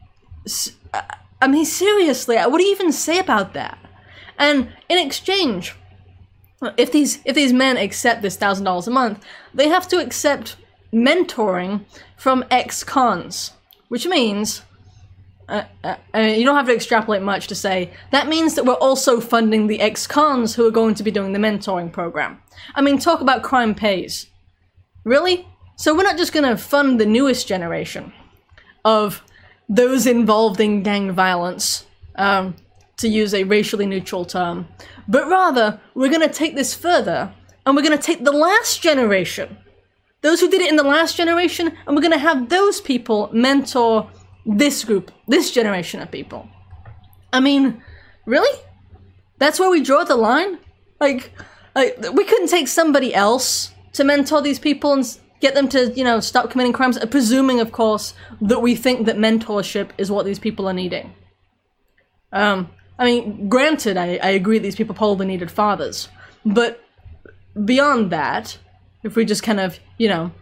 I mean seriously, what do you even say about that? And in exchange, if these if these men accept this thousand dollars a month, they have to accept mentoring from ex-cons, which means. Uh, uh, you don't have to extrapolate much to say, that means that we're also funding the ex-cons who are going to be doing the mentoring program. I mean, talk about crime pays. Really? So we're not just going to fund the newest generation of those involved in gang violence, um, to use a racially neutral term, but rather, we're going to take this further, and we're going to take the last generation, those who did it in the last generation, and we're going to have those people mentor this group, this generation of people. I mean, really? That's where we draw the line? Like, like, we couldn't take somebody else to mentor these people and get them to, you know, stop committing crimes, presuming, of course, that we think that mentorship is what these people are needing. Um, I mean, granted, I, I agree these people probably needed fathers, but beyond that, if we just kind of, you know,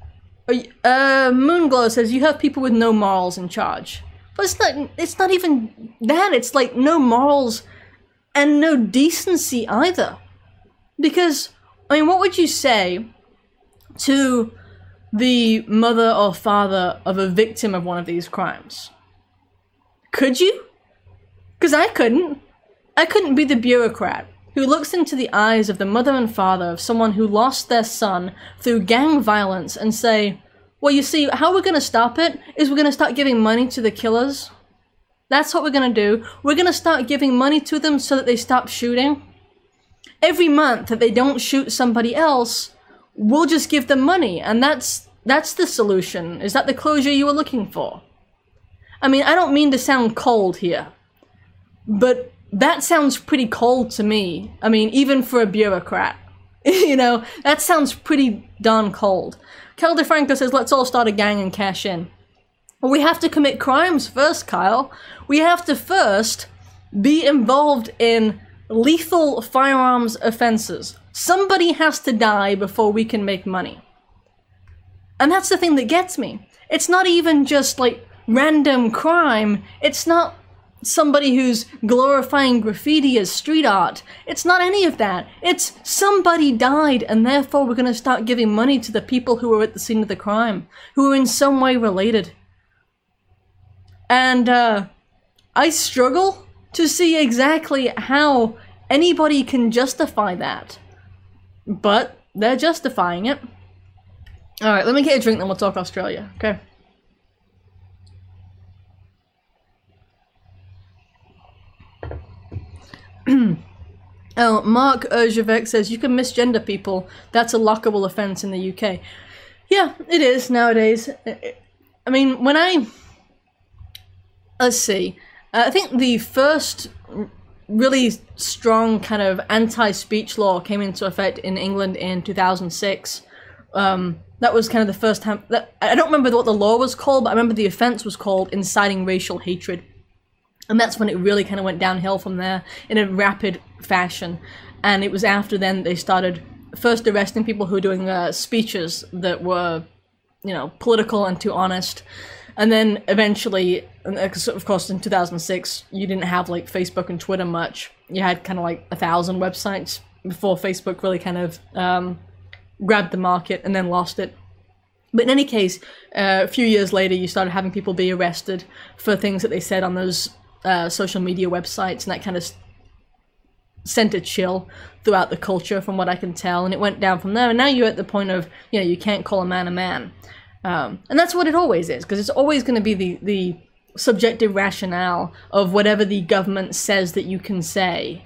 Uh, Moonglow says, you have people with no morals in charge. But it's not, it's not even that, it's like no morals and no decency either. Because, I mean, what would you say to the mother or father of a victim of one of these crimes? Could you? Because I couldn't. I couldn't be the bureaucrat who looks into the eyes of the mother and father of someone who lost their son through gang violence and say, well, you see, how we're going to stop it is we're going to start giving money to the killers. That's what we're going to do. We're going to start giving money to them so that they stop shooting. Every month that they don't shoot somebody else, we'll just give them money, and that's that's the solution. Is that the closure you were looking for? I mean, I don't mean to sound cold here, but that sounds pretty cold to me. I mean, even for a bureaucrat. You know, that sounds pretty darn cold. Kel DeFranco says, let's all start a gang and cash in. Well, we have to commit crimes first, Kyle. We have to first be involved in lethal firearms offenses. Somebody has to die before we can make money. And that's the thing that gets me. It's not even just, like, random crime. It's not somebody who's glorifying graffiti as street art. It's not any of that. It's somebody died, and therefore we're going to start giving money to the people who were at the scene of the crime, who are in some way related. And uh, I struggle to see exactly how anybody can justify that. but they're justifying it. All right, let me get a drink, then we'll talk Australia, okay? Oh, Mark Erzhevek says, you can misgender people. That's a lockable offense in the U K. Yeah, it is nowadays. I mean, when I... Let's see. Uh, I think the first really strong kind of anti-speech law came into effect in England in two thousand six. Um, that was kind of the first time... That, I don't remember what the law was called, but I remember the offense was called inciting racial hatred. And that's when it really kind of went downhill from there in a rapid fashion. And it was after then they started first arresting people who were doing uh, speeches that were, you know, political and too honest. And then eventually, of course, in two thousand six, you didn't have like Facebook and Twitter much. You had kind of like a thousand websites before Facebook really kind of um, grabbed the market and then lost it. But in any case, uh, a few years later, you started having people be arrested for things that they said on those Uh, social media websites, and that kind of sent a chill throughout the culture from what I can tell, and it went down from there, and now you're at the point of, you know, you can't call a man a man. Um, and that's what it always is, because it's always going to be the, the subjective rationale of whatever the government says that you can say.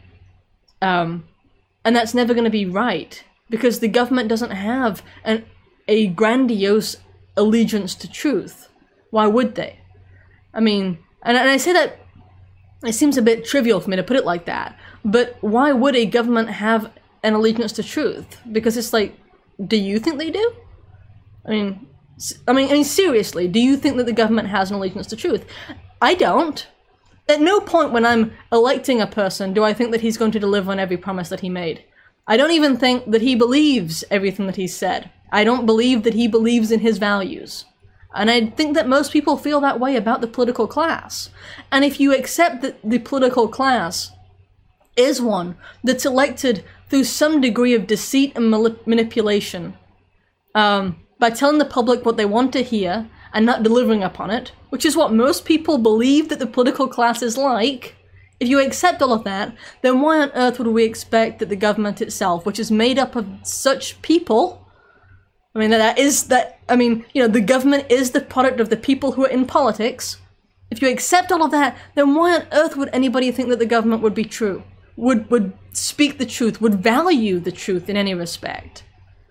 Um, and that's never going to be right, because the government doesn't have an, a grandiose allegiance to truth. Why would they? I mean, and, and I say that it seems a bit trivial for me to put it like that, but why would a government have an allegiance to truth? Because it's like, do you think they do? I mean, I mean, I mean, seriously, do you think that the government has an allegiance to truth? I don't. At no point when I'm electing a person do I think that he's going to deliver on every promise that he made. I don't even think that he believes everything that he's said. I don't believe that he believes in his values. And I think that most people feel that way about the political class. And if you accept that the political class is one that's elected through some degree of deceit and manipulation, um, by telling the public what they want to hear and not delivering upon it, which is what most people believe that the political class is like, if you accept all of that, then why on earth would we expect that the government itself, which is made up of such people... I mean, that is that, I mean, you know, the government is the product of the people who are in politics. If you accept all of that, then why on earth would anybody think that the government would be true? Would, would speak the truth, would value the truth in any respect?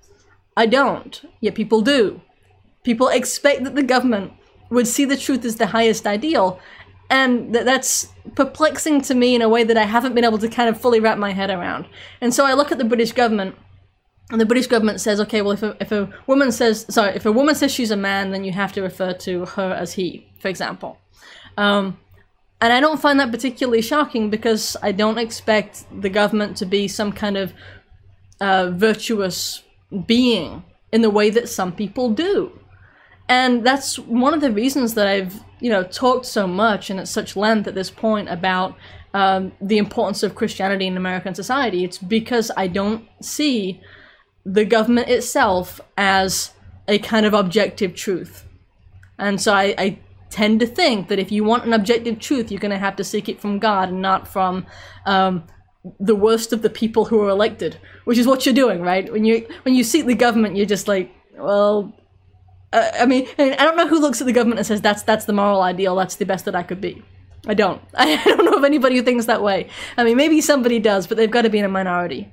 I don't, yet people do. People expect that the government would see the truth as the highest ideal, and th- that's perplexing to me in a way that I haven't been able to kind of fully wrap my head around. And so I look at the British government, and the British government says, okay, well, if a, if a woman says, sorry, if a woman says she's a man, then you have to refer to her as he, for example. Um, and I don't find that particularly shocking, because I don't expect the government to be some kind of uh, virtuous being in the way that some people do. And that's one of the reasons that I've, you know, talked so much and at such length at this point about um, the importance of Christianity in American society. It's because I don't see the government itself as a kind of objective truth. And so I, I tend to think that if you want an objective truth, you're going to have to seek it from God and not from um, the worst of the people who are elected, which is what you're doing, right? When you when you seek the government, you're just like, well, uh, I mean, I don't know who looks at the government and says, that's that's the moral ideal, that's the best that I could be. I don't. I don't know of anybody who thinks that way. I mean, maybe somebody does, but they've got to be in a minority.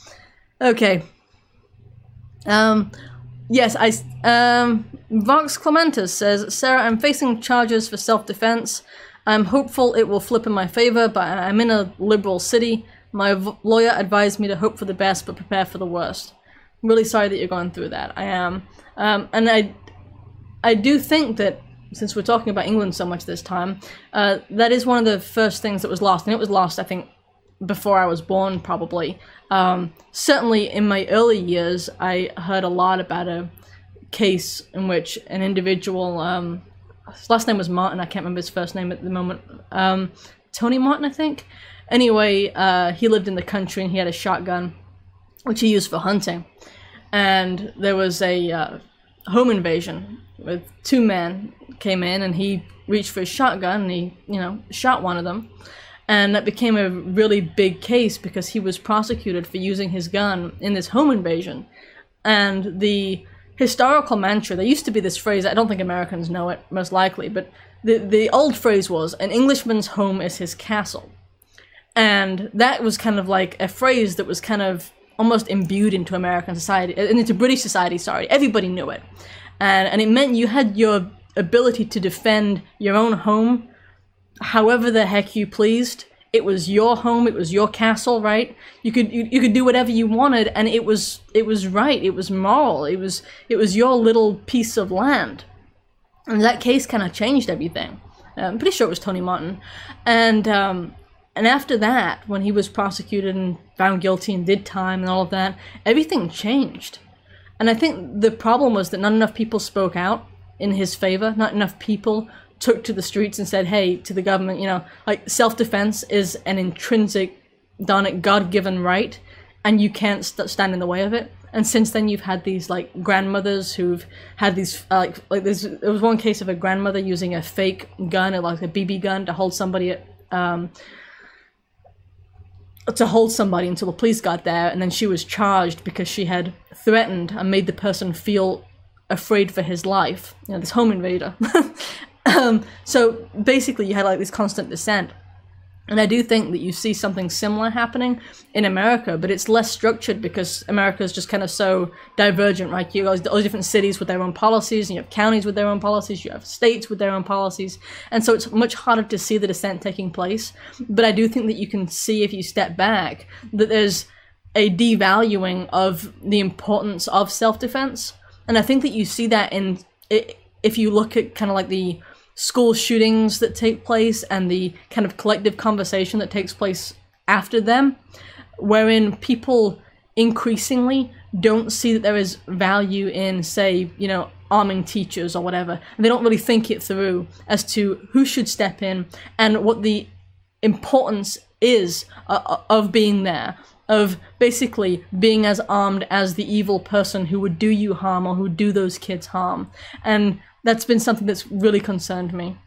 Okay. Um, yes, I, um, Vox Clementus says, Sarah, I'm facing charges for self-defense. I'm hopeful it will flip in my favor, but I'm in a liberal city. My v- lawyer advised me to hope for the best, but prepare for the worst. I'm really sorry that you're going through that. I am. Um, and I, I do think that, since we're talking about England so much this time, uh, that is one of the first things that was lost. And it was lost, I think, before I was born, probably. Um, certainly in my early years, I heard a lot about a case in which an individual, um, his last name was Martin, I can't remember his first name at the moment, um, Tony Martin, I think. Anyway, uh, he lived in the country and he had a shotgun, which he used for hunting. And there was a uh, home invasion with two men came in, and he reached for his shotgun and he, you know, shot one of them. And that became a really big case because he was prosecuted for using his gun in this home invasion. And the historical mantra, there used to be this phrase, I don't think Americans know it, most likely, but the, the old phrase was, an Englishman's home is his castle. And that was kind of like a phrase that was kind of almost imbued into American society, into British society, sorry. Everybody knew it. And, and it meant you had your ability to defend your own home however the heck you pleased. It was your home, it was your castle, right? You could you, you could do whatever you wanted, and it was it was right, it was moral, it was it was your little piece of land. And that case kind of changed everything. Uh, I'm pretty sure it was Tony Martin. And um, and after that, when he was prosecuted and found guilty and did time and all of that, everything changed. And I think the problem was that not enough people spoke out in his favor, not enough people took to the streets and said, hey, to the government, you know, like, self-defense is an intrinsic, darn it, God-given right, and you can't st- stand in the way of it. And since then, you've had these, like, grandmothers who've had these, uh, like, like there's, there was one case of a grandmother using a fake gun, like a B B gun, to hold somebody at, um, to hold somebody until the police got there, and then she was charged because she had threatened and made the person feel afraid for his life, you know, this home invader. Um, so basically you had like this constant dissent. And I do think that you see something similar happening in America, but it's less structured because America is just kind of so divergent, right? You have all different cities with their own policies, and you have counties with their own policies, you have states with their own policies. And so it's much harder to see the dissent taking place. But I do think that you can see, if you step back, that there's a devaluing of the importance of self-defense. And I think that you see that in, if you look at kind of like the school shootings that take place and the kind of collective conversation that takes place after them, wherein people increasingly don't see that there is value in, say, you know, arming teachers or whatever. And they don't really think it through as to who should step in and what the importance is uh, of being there, of basically being as armed as the evil person who would do you harm or who would do those kids harm. And that's been something that's really concerned me.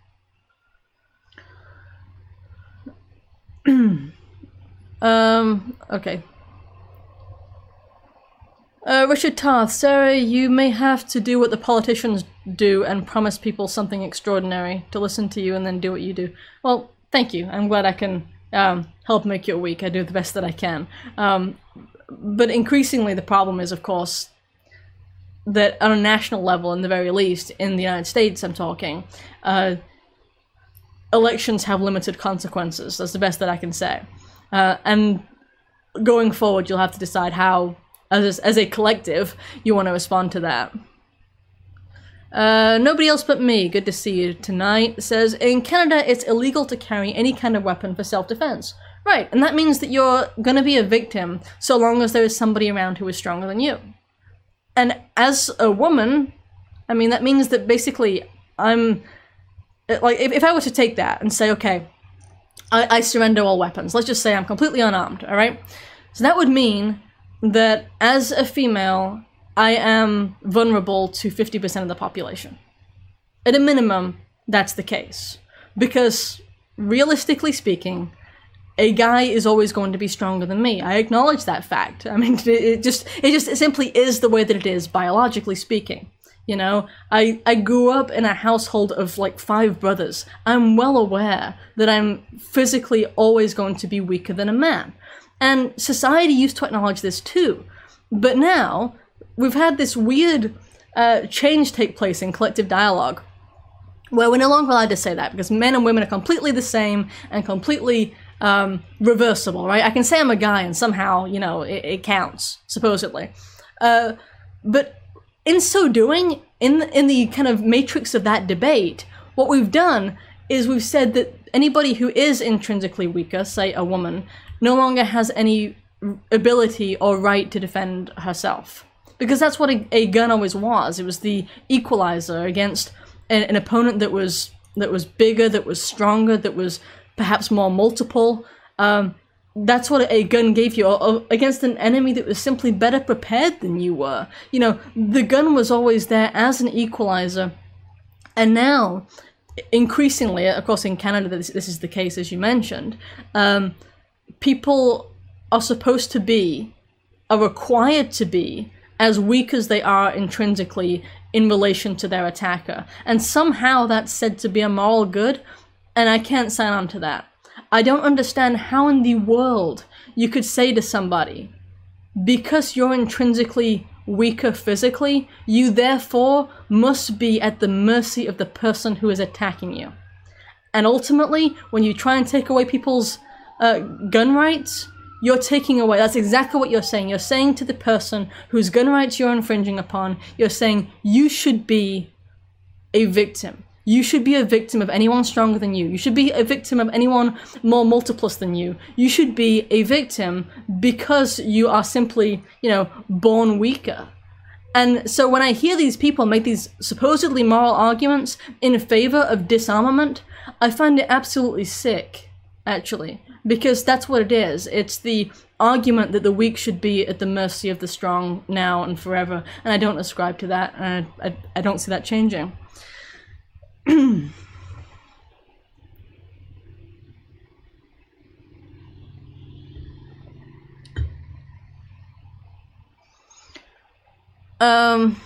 um, okay. Uh, Richard Tarth, Sarah, you may have to do what the politicians do and promise people something extraordinary to listen to you and then do what you do. Well, thank you. I'm glad I can um, help make your week. I do the best that I can. Um, but increasingly the problem is, of course, that on a national level, in the very least, in the United States, I'm talking, uh, elections have limited consequences. That's the best that I can say. Uh, and going forward, you'll have to decide how, as a, as a collective, you want to respond to that. Uh, nobody else but me, good to see you tonight, says, in Canada, it's illegal to carry any kind of weapon for self-defense. Right, and that means that you're going to be a victim so long as there is somebody around who is stronger than you. And as a woman, I mean, that means that basically I'm, like, if, if I were to take that and say, okay, I, I surrender all weapons, let's just say I'm completely unarmed, all right? So that would mean that as a female, I am vulnerable to fifty percent of the population. At a minimum, that's the case. Because realistically speaking, a guy is always going to be stronger than me. I acknowledge that fact. I mean, it just it just it simply is the way that it is, biologically speaking. You know, I, I grew up in a household of like five brothers. I'm well aware that I'm physically always going to be weaker than a man. And society used to acknowledge this too. But now, we've had this weird uh, change take place in collective dialogue, where we're no longer allowed to say that, because men and women are completely the same and completely Um, reversible, right? I can say I'm a guy and somehow, you know, it, it counts, supposedly. Uh, but in so doing, in the, in the kind of matrix of that debate, what we've done is we've said that anybody who is intrinsically weaker, say a woman, no longer has any ability or right to defend herself. Because that's what a, a gun always was. It was the equalizer against an, an opponent that was that was bigger, that was stronger, that was perhaps more multiple. Um, that's what a gun gave you, or, or against an enemy that was simply better prepared than you were. You know, the gun was always there as an equalizer. And now, increasingly, of course, in Canada, this, this is the case, as you mentioned, um, people are supposed to be, are required to be, as weak as they are intrinsically in relation to their attacker. And somehow that's said to be a moral good, and I can't sign on to that. I don't understand how in the world you could say to somebody, because you're intrinsically weaker physically, you therefore must be at the mercy of the person who is attacking you. And ultimately, when you try and take away people's uh, gun rights, you're taking away, that's exactly what you're saying. You're saying to the person whose gun rights you're infringing upon, you're saying you should be a victim. You should be a victim of anyone stronger than you. You should be a victim of anyone more multiplus than you. You should be a victim because you are simply, you know, born weaker. And so when I hear these people make these supposedly moral arguments in favor of disarmament, I find it absolutely sick, actually. Because that's what it is. It's the argument that the weak should be at the mercy of the strong now and forever. And I don't ascribe to that, and I, I, I don't see that changing. um...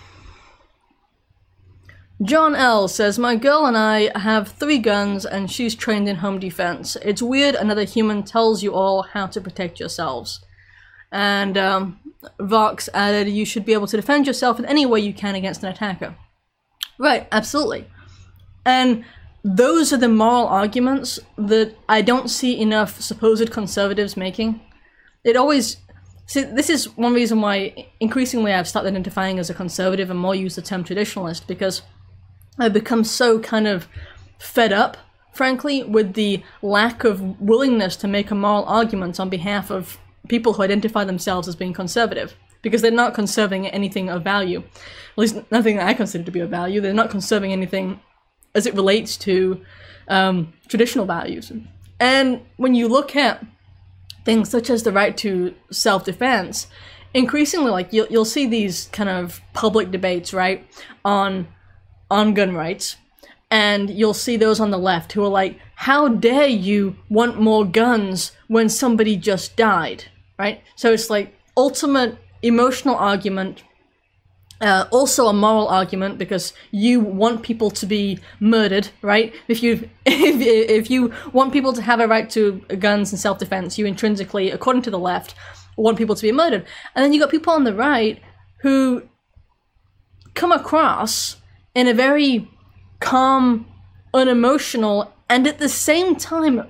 John L. says, my girl and I have three guns and she's trained in home defense. It's weird another human tells you all how to protect yourselves. And um, Vox added, you should be able to defend yourself in any way you can against an attacker. Right, absolutely. And those are the moral arguments that I don't see enough supposed conservatives making. It always... See, this is one reason why increasingly I've started identifying as a conservative and more use the term traditionalist, because I've become so kind of fed up, frankly, with the lack of willingness to make a moral argument on behalf of people who identify themselves as being conservative, because they're not conserving anything of value. At least nothing that I consider to be of value. They're not conserving anything as it relates to um, traditional values. And when you look at things such as the right to self-defense, increasingly, like, you'll, you'll see these kind of public debates, right, on on gun rights, and you'll see those on the left who are like, how dare you want more guns when somebody just died, right? So it's like ultimate emotional argument, uh, also a moral argument, because you want people to be murdered, right? If you if, if you want people to have a right to guns and self-defense, you intrinsically, according to the left, want people to be murdered. And then you got people on the right who come across in a very calm, unemotional, and at the same time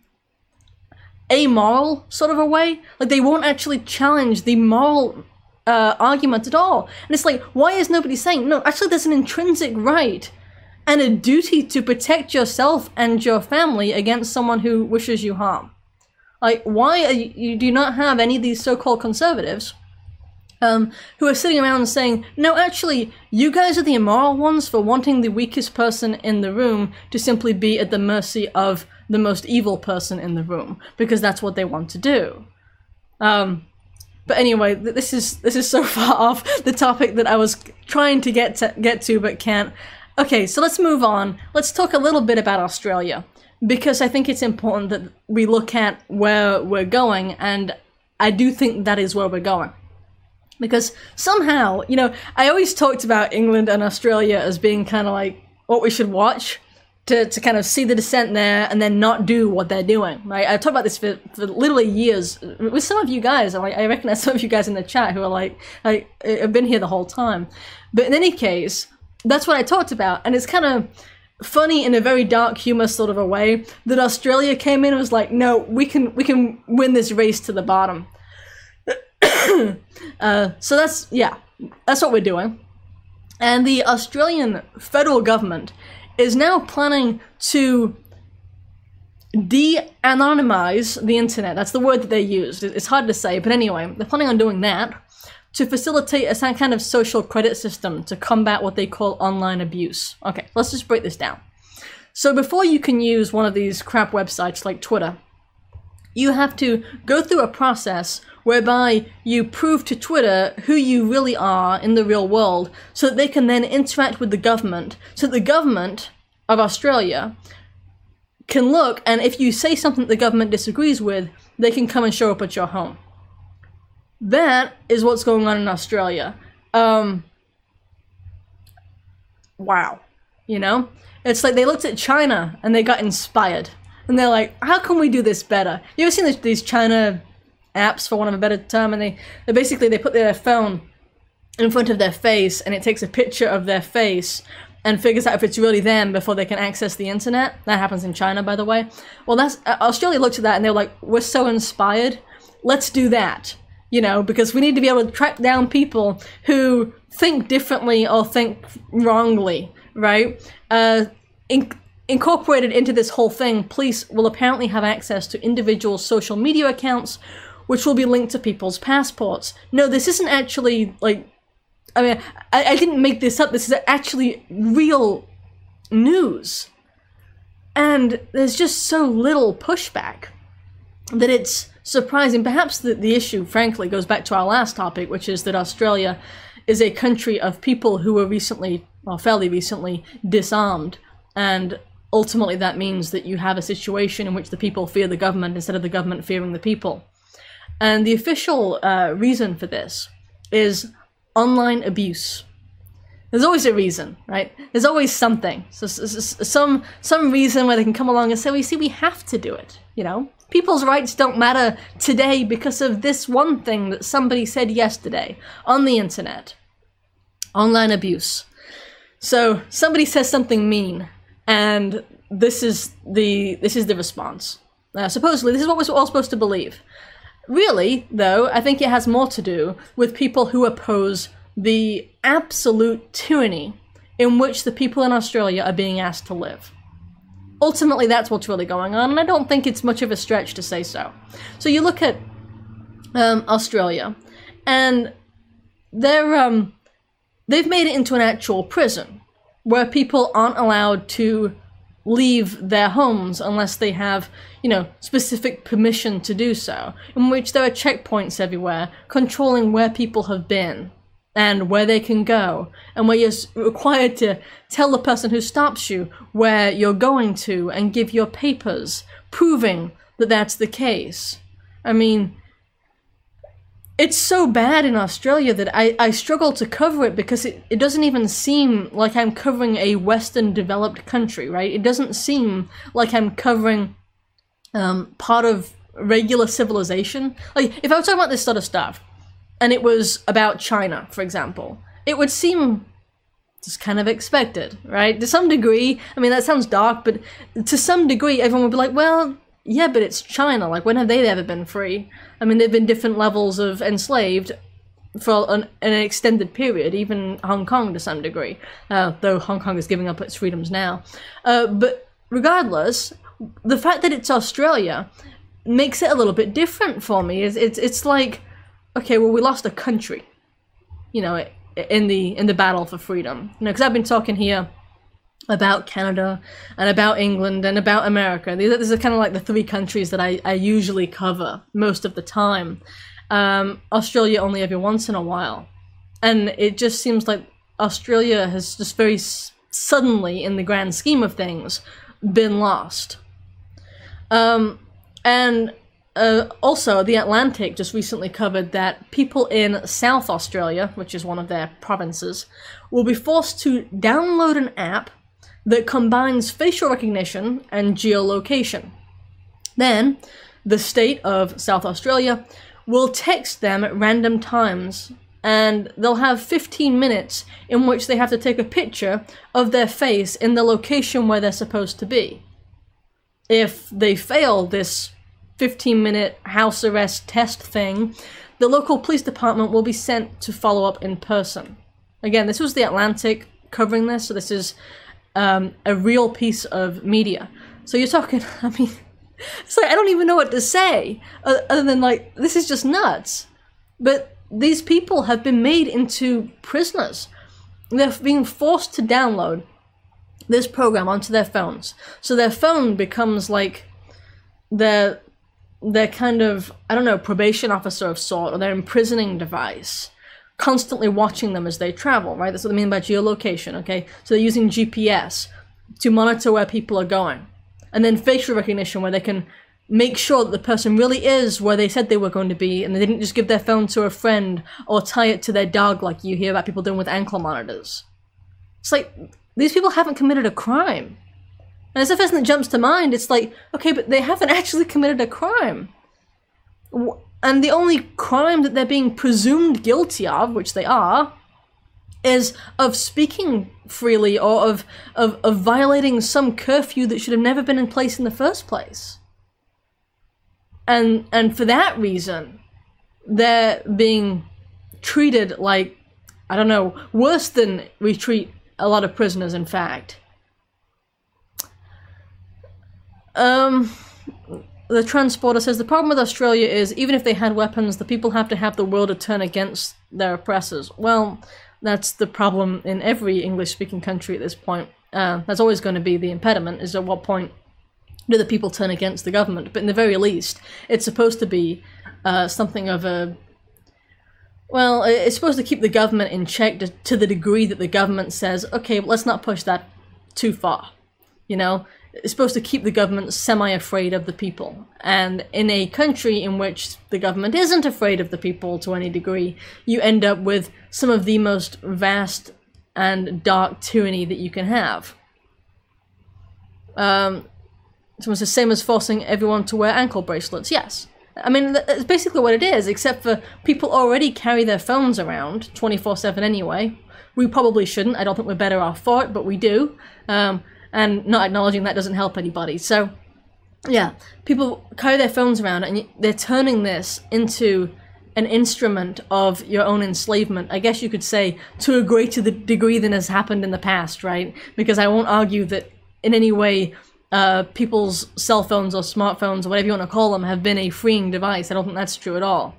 amoral sort of a way. Like, they won't actually challenge the moral uh, argument at all. And it's like, why is nobody saying, no, actually there's an intrinsic right and a duty to protect yourself and your family against someone who wishes you harm? Like, why are you, you do not have any of these so-called conservatives Um, who are sitting around and saying, no, actually, you guys are the immoral ones for wanting the weakest person in the room to simply be at the mercy of the most evil person in the room, because that's what they want to do. Um, but anyway, this is this is so far off the topic that I was trying to get to, get to, but can't. Okay, so let's move on. Let's talk a little bit about Australia, because I think it's important that we look at where we're going, and I do think that is where we're going. Because somehow, you know, I always talked about England and Australia as being kind of like what we should watch to, to kind of see the descent there and then not do what they're doing, right? I've talked about this for, for literally years with some of you guys. I, I recognize some of you guys in the chat who are like, I, I've been here the whole time. But in any case, that's what I talked about. And it's kind of funny in a very dark humor sort of a way that Australia came in and was like, no, we can we can win this race to the bottom. uh, so that's, yeah, that's what we're doing. And the Australian federal government is now planning to de-anonymize the internet. That's the word that they used. It's hard to say, but anyway, they're planning on doing that to facilitate a some kind of social credit system to combat what they call online abuse. Okay, let's just break this down. So before you can use one of these crap websites like Twitter, you have to go through a process whereby you prove to Twitter who you really are in the real world so that they can then interact with the government, so that the government of Australia can look, and if you say something that the government disagrees with, they can come and show up at your home. That is what's going on in Australia. Um, wow. You know? It's like they looked at China and they got inspired. And they're like, how can we do this better? You ever seen these, these China apps, for want of a better term? And they, they basically, they put their phone in front of their face and it takes a picture of their face and figures out if it's really them before they can access the internet. That happens in China, by the way. Well, that's uh, Australia looked at that and they were like, we're so inspired. Let's do that. You know, because we need to be able to track down people who think differently or think wrongly, right? Uh, in- incorporated into this whole thing, police will apparently have access to individual social media accounts, which will be linked to people's passports. No, this isn't actually, like, I mean, I, I didn't make this up. This is actually real news. And there's just so little pushback that it's surprising. Perhaps the, the issue, frankly, goes back to our last topic, which is that Australia is a country of people who were recently, well, fairly recently, disarmed. And ultimately that means that you have a situation in which the people fear the government instead of the government fearing the people. And the official uh, reason for this is online abuse. There's always a reason, right? There's always something. So, so, so, some some reason where they can come along and say, well, you see, we have to do it, you know? People's rights don't matter today because of this one thing that somebody said yesterday on the internet. Online abuse. So somebody says something mean, and this is the this is the response. Uh, supposedly, this is what we're all supposed to believe. Really, though, I think it has more to do with people who oppose the absolute tyranny in which the people in Australia are being asked to live. Ultimately, that's what's really going on, and I don't think it's much of a stretch to say so. So you look at um, Australia, and they're um, they've made it into an actual prison where people aren't allowed to leave their homes unless they have, you know, specific permission to do so, in which there are checkpoints everywhere controlling where people have been and where they can go, and where you're required to tell the person who stops you where you're going to and give your papers proving that that's the case. I mean, it's so bad in Australia that I, I struggle to cover it because it, it doesn't even seem like I'm covering a Western developed country, right? It doesn't seem like I'm covering um, part of regular civilization. Like, if I was talking about this sort of stuff, and it was about China, for example, it would seem just kind of expected, right? To some degree, I mean, that sounds dark, but to some degree, everyone would be like, well, yeah, but it's China. Like, when have they ever been free? I mean, they've been different levels of enslaved for an, an extended period, even Hong Kong to some degree, uh, though Hong Kong is giving up its freedoms now. Uh, but regardless, the fact that it's Australia makes it a little bit different for me. It's, it's, it's like, okay, well, we lost a country, you know, in the in the battle for freedom. You know, because I've been talking here about Canada and about England and about America. These are, these are kind of like the three countries that I, I usually cover most of the time. Um, Australia only every once in a while. And it just seems like Australia has just very s- suddenly, in the grand scheme of things, been lost. Um, and uh, also, The Atlantic just recently covered that people in South Australia, which is one of their provinces, will be forced to download an app that combines facial recognition and geolocation. Then, the state of South Australia will text them at random times, and they'll have fifteen minutes in which they have to take a picture of their face in the location where they're supposed to be. If they fail this fifteen minute house arrest test thing, the local police department will be sent to follow up in person. Again, this was The Atlantic covering this, so this is um, a real piece of media. So you're talking, I mean, it's like, I don't even know what to say, other than like, this is just nuts. But these people have been made into prisoners. They're being forced to download this program onto their phones. So their phone becomes like their, their kind of, I don't know, probation officer of sort, or their imprisoning device, constantly watching them as they travel, right? That's what I mean by geolocation, okay? So they're using G P S to monitor where people are going. And then facial recognition, where they can make sure that the person really is where they said they were going to be, and they didn't just give their phone to a friend or tie it to their dog like you hear about people doing with ankle monitors. It's like, these people haven't committed a crime. And as the first thing that jumps to mind, it's like, okay, but they haven't actually committed a crime. And the only crime that they're being presumed guilty of, which they are, is of speaking freely or of, of, of violating some curfew that should have never been in place in the first place. And and for that reason, they're being treated like, I don't know, worse than we treat a lot of prisoners, in fact. Um, the transporter says, the problem with Australia is, even if they had weapons, the people have to have the will to turn against their oppressors. Well, that's the problem in every English-speaking country at this point. Uh, that's always going to be the impediment, is at what point do the people turn against the government. But in the very least, it's supposed to be uh, something of a... Well, it's supposed to keep the government in check to, to the degree that the government says, okay, let's not push that too far. You know? It's supposed to keep the government semi-afraid of the people. And in a country in which the government isn't afraid of the people to any degree, you end up with some of the most vast and dark tyranny that you can have. Um, so it's the same as forcing everyone to wear ankle bracelets. Yes. I mean, that's basically what it is, except for people already carry their phones around twenty-four seven anyway. We probably shouldn't. I don't think we're better off for it, but we do. Um... And not acknowledging that doesn't help anybody. So, yeah, people carry their phones around and they're turning this into an instrument of your own enslavement, I guess you could say, to a greater degree than has happened in the past, right? Because I won't argue that in any way uh, people's cell phones or smartphones or whatever you want to call them have been a freeing device. I don't think that's true at all.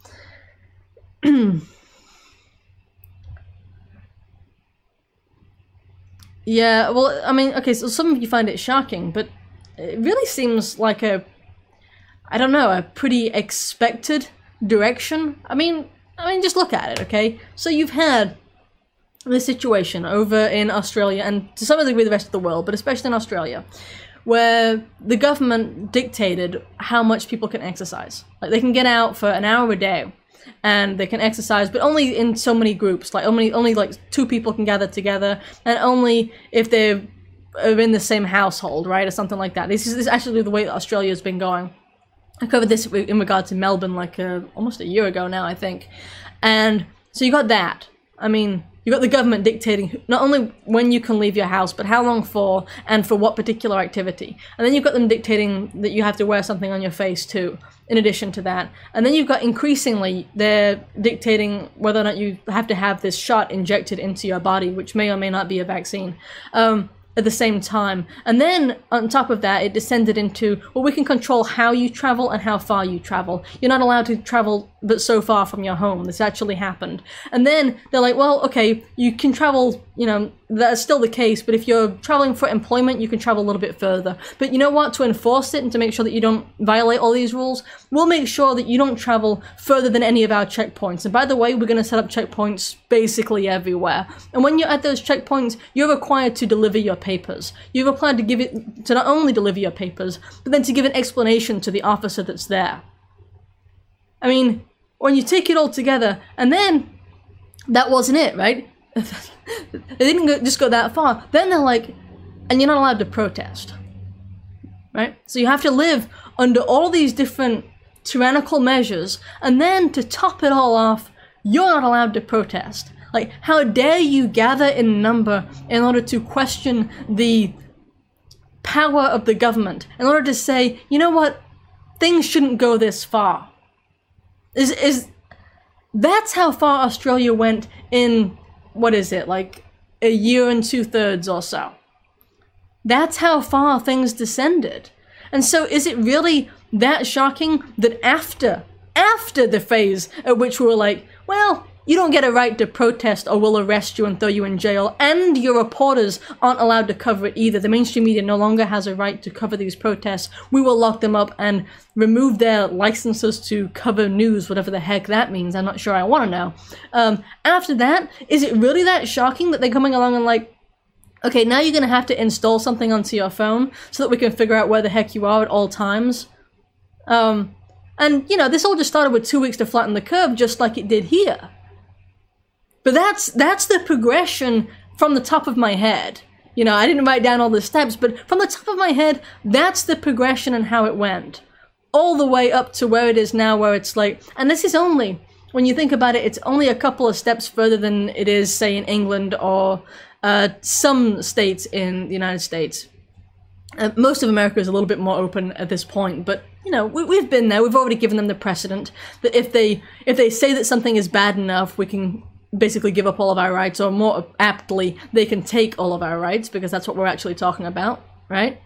Yeah, well, I mean, okay, so some of you find it shocking, but it really seems like a, I don't know, a pretty expected direction. I mean, I mean, just look at it, okay? So you've had this situation over in Australia, and to some degree the rest of the world, but especially in Australia, where the government dictated how much people can exercise. Like, they can get out for an hour a day, and they can exercise, but only in so many groups. Like only, only like two people can gather together, and only if they're in the same household, right, or something like that. This is, this is actually the way that Australia's been going. I covered this in regard to Melbourne like uh, almost a year ago now, I think. And so you got that. I mean, you got the government dictating not only when you can leave your house, but how long for, and for what particular activity. And then you've got them dictating that you have to wear something on your face too, in addition to that. And then you've got increasingly, they're dictating whether or not you have to have this shot injected into your body, which may or may not be a vaccine. Um, at the same time. And then, on top of that, it descended into, well, we can control how you travel and how far you travel. You're not allowed to travel but so far from your home. This actually happened. And then they're like, well, okay, you can travel, you know, that's still the case, but if you're traveling for employment, you can travel a little bit further. But you know what? To enforce it and to make sure that you don't violate all these rules, we'll make sure that you don't travel further than any of our checkpoints. And by the way, we're going to set up checkpoints basically everywhere. And when you're at those checkpoints, you're required to deliver your papers. You're required to give it, to not only deliver your papers, but then to give an explanation to the officer that's there. I mean, when you take it all together, and then that wasn't it, right? They didn't go, just go that far. Then they're like, and you're not allowed to protest, right? So you have to live under all these different tyrannical measures, and then to top it all off, you're not allowed to protest. Like, how dare you gather in number in order to question the power of the government, in order to say, you know what, things shouldn't go this far. Is is that's how far Australia went in, what is it, like a year and two-thirds or so. That's how far things descended. And so is it really that shocking that after, after the phase at which we were like, well, you don't get a right to protest or we'll arrest you and throw you in jail, and your reporters aren't allowed to cover it either. The mainstream media no longer has a right to cover these protests. We will lock them up and remove their licenses to cover news, whatever the heck that means. I'm not sure I want to know. Um, after that, is it really that shocking that they're coming along and like, Okay, now you're going to have to install something onto your phone so that we can figure out where the heck you are at all times. Um, and, you know, this all just started with two weeks to flatten the curve, just like it did here. But that's, that's the progression from the top of my head. You know, I didn't write down all the steps, but from the top of my head, that's the progression and how it went. All the way up to where it is now, where it's like, and this is only, when you think about it, it's only a couple of steps further than it is, say, in England or uh, some states in the United States. Uh, most of America is a little bit more open at this point, but, you know, we, we've been there. We've already given them the precedent that if they, if they say that something is bad enough, we can basically give up all of our rights, or more aptly, they can take all of our rights, because that's what we're actually talking about, right?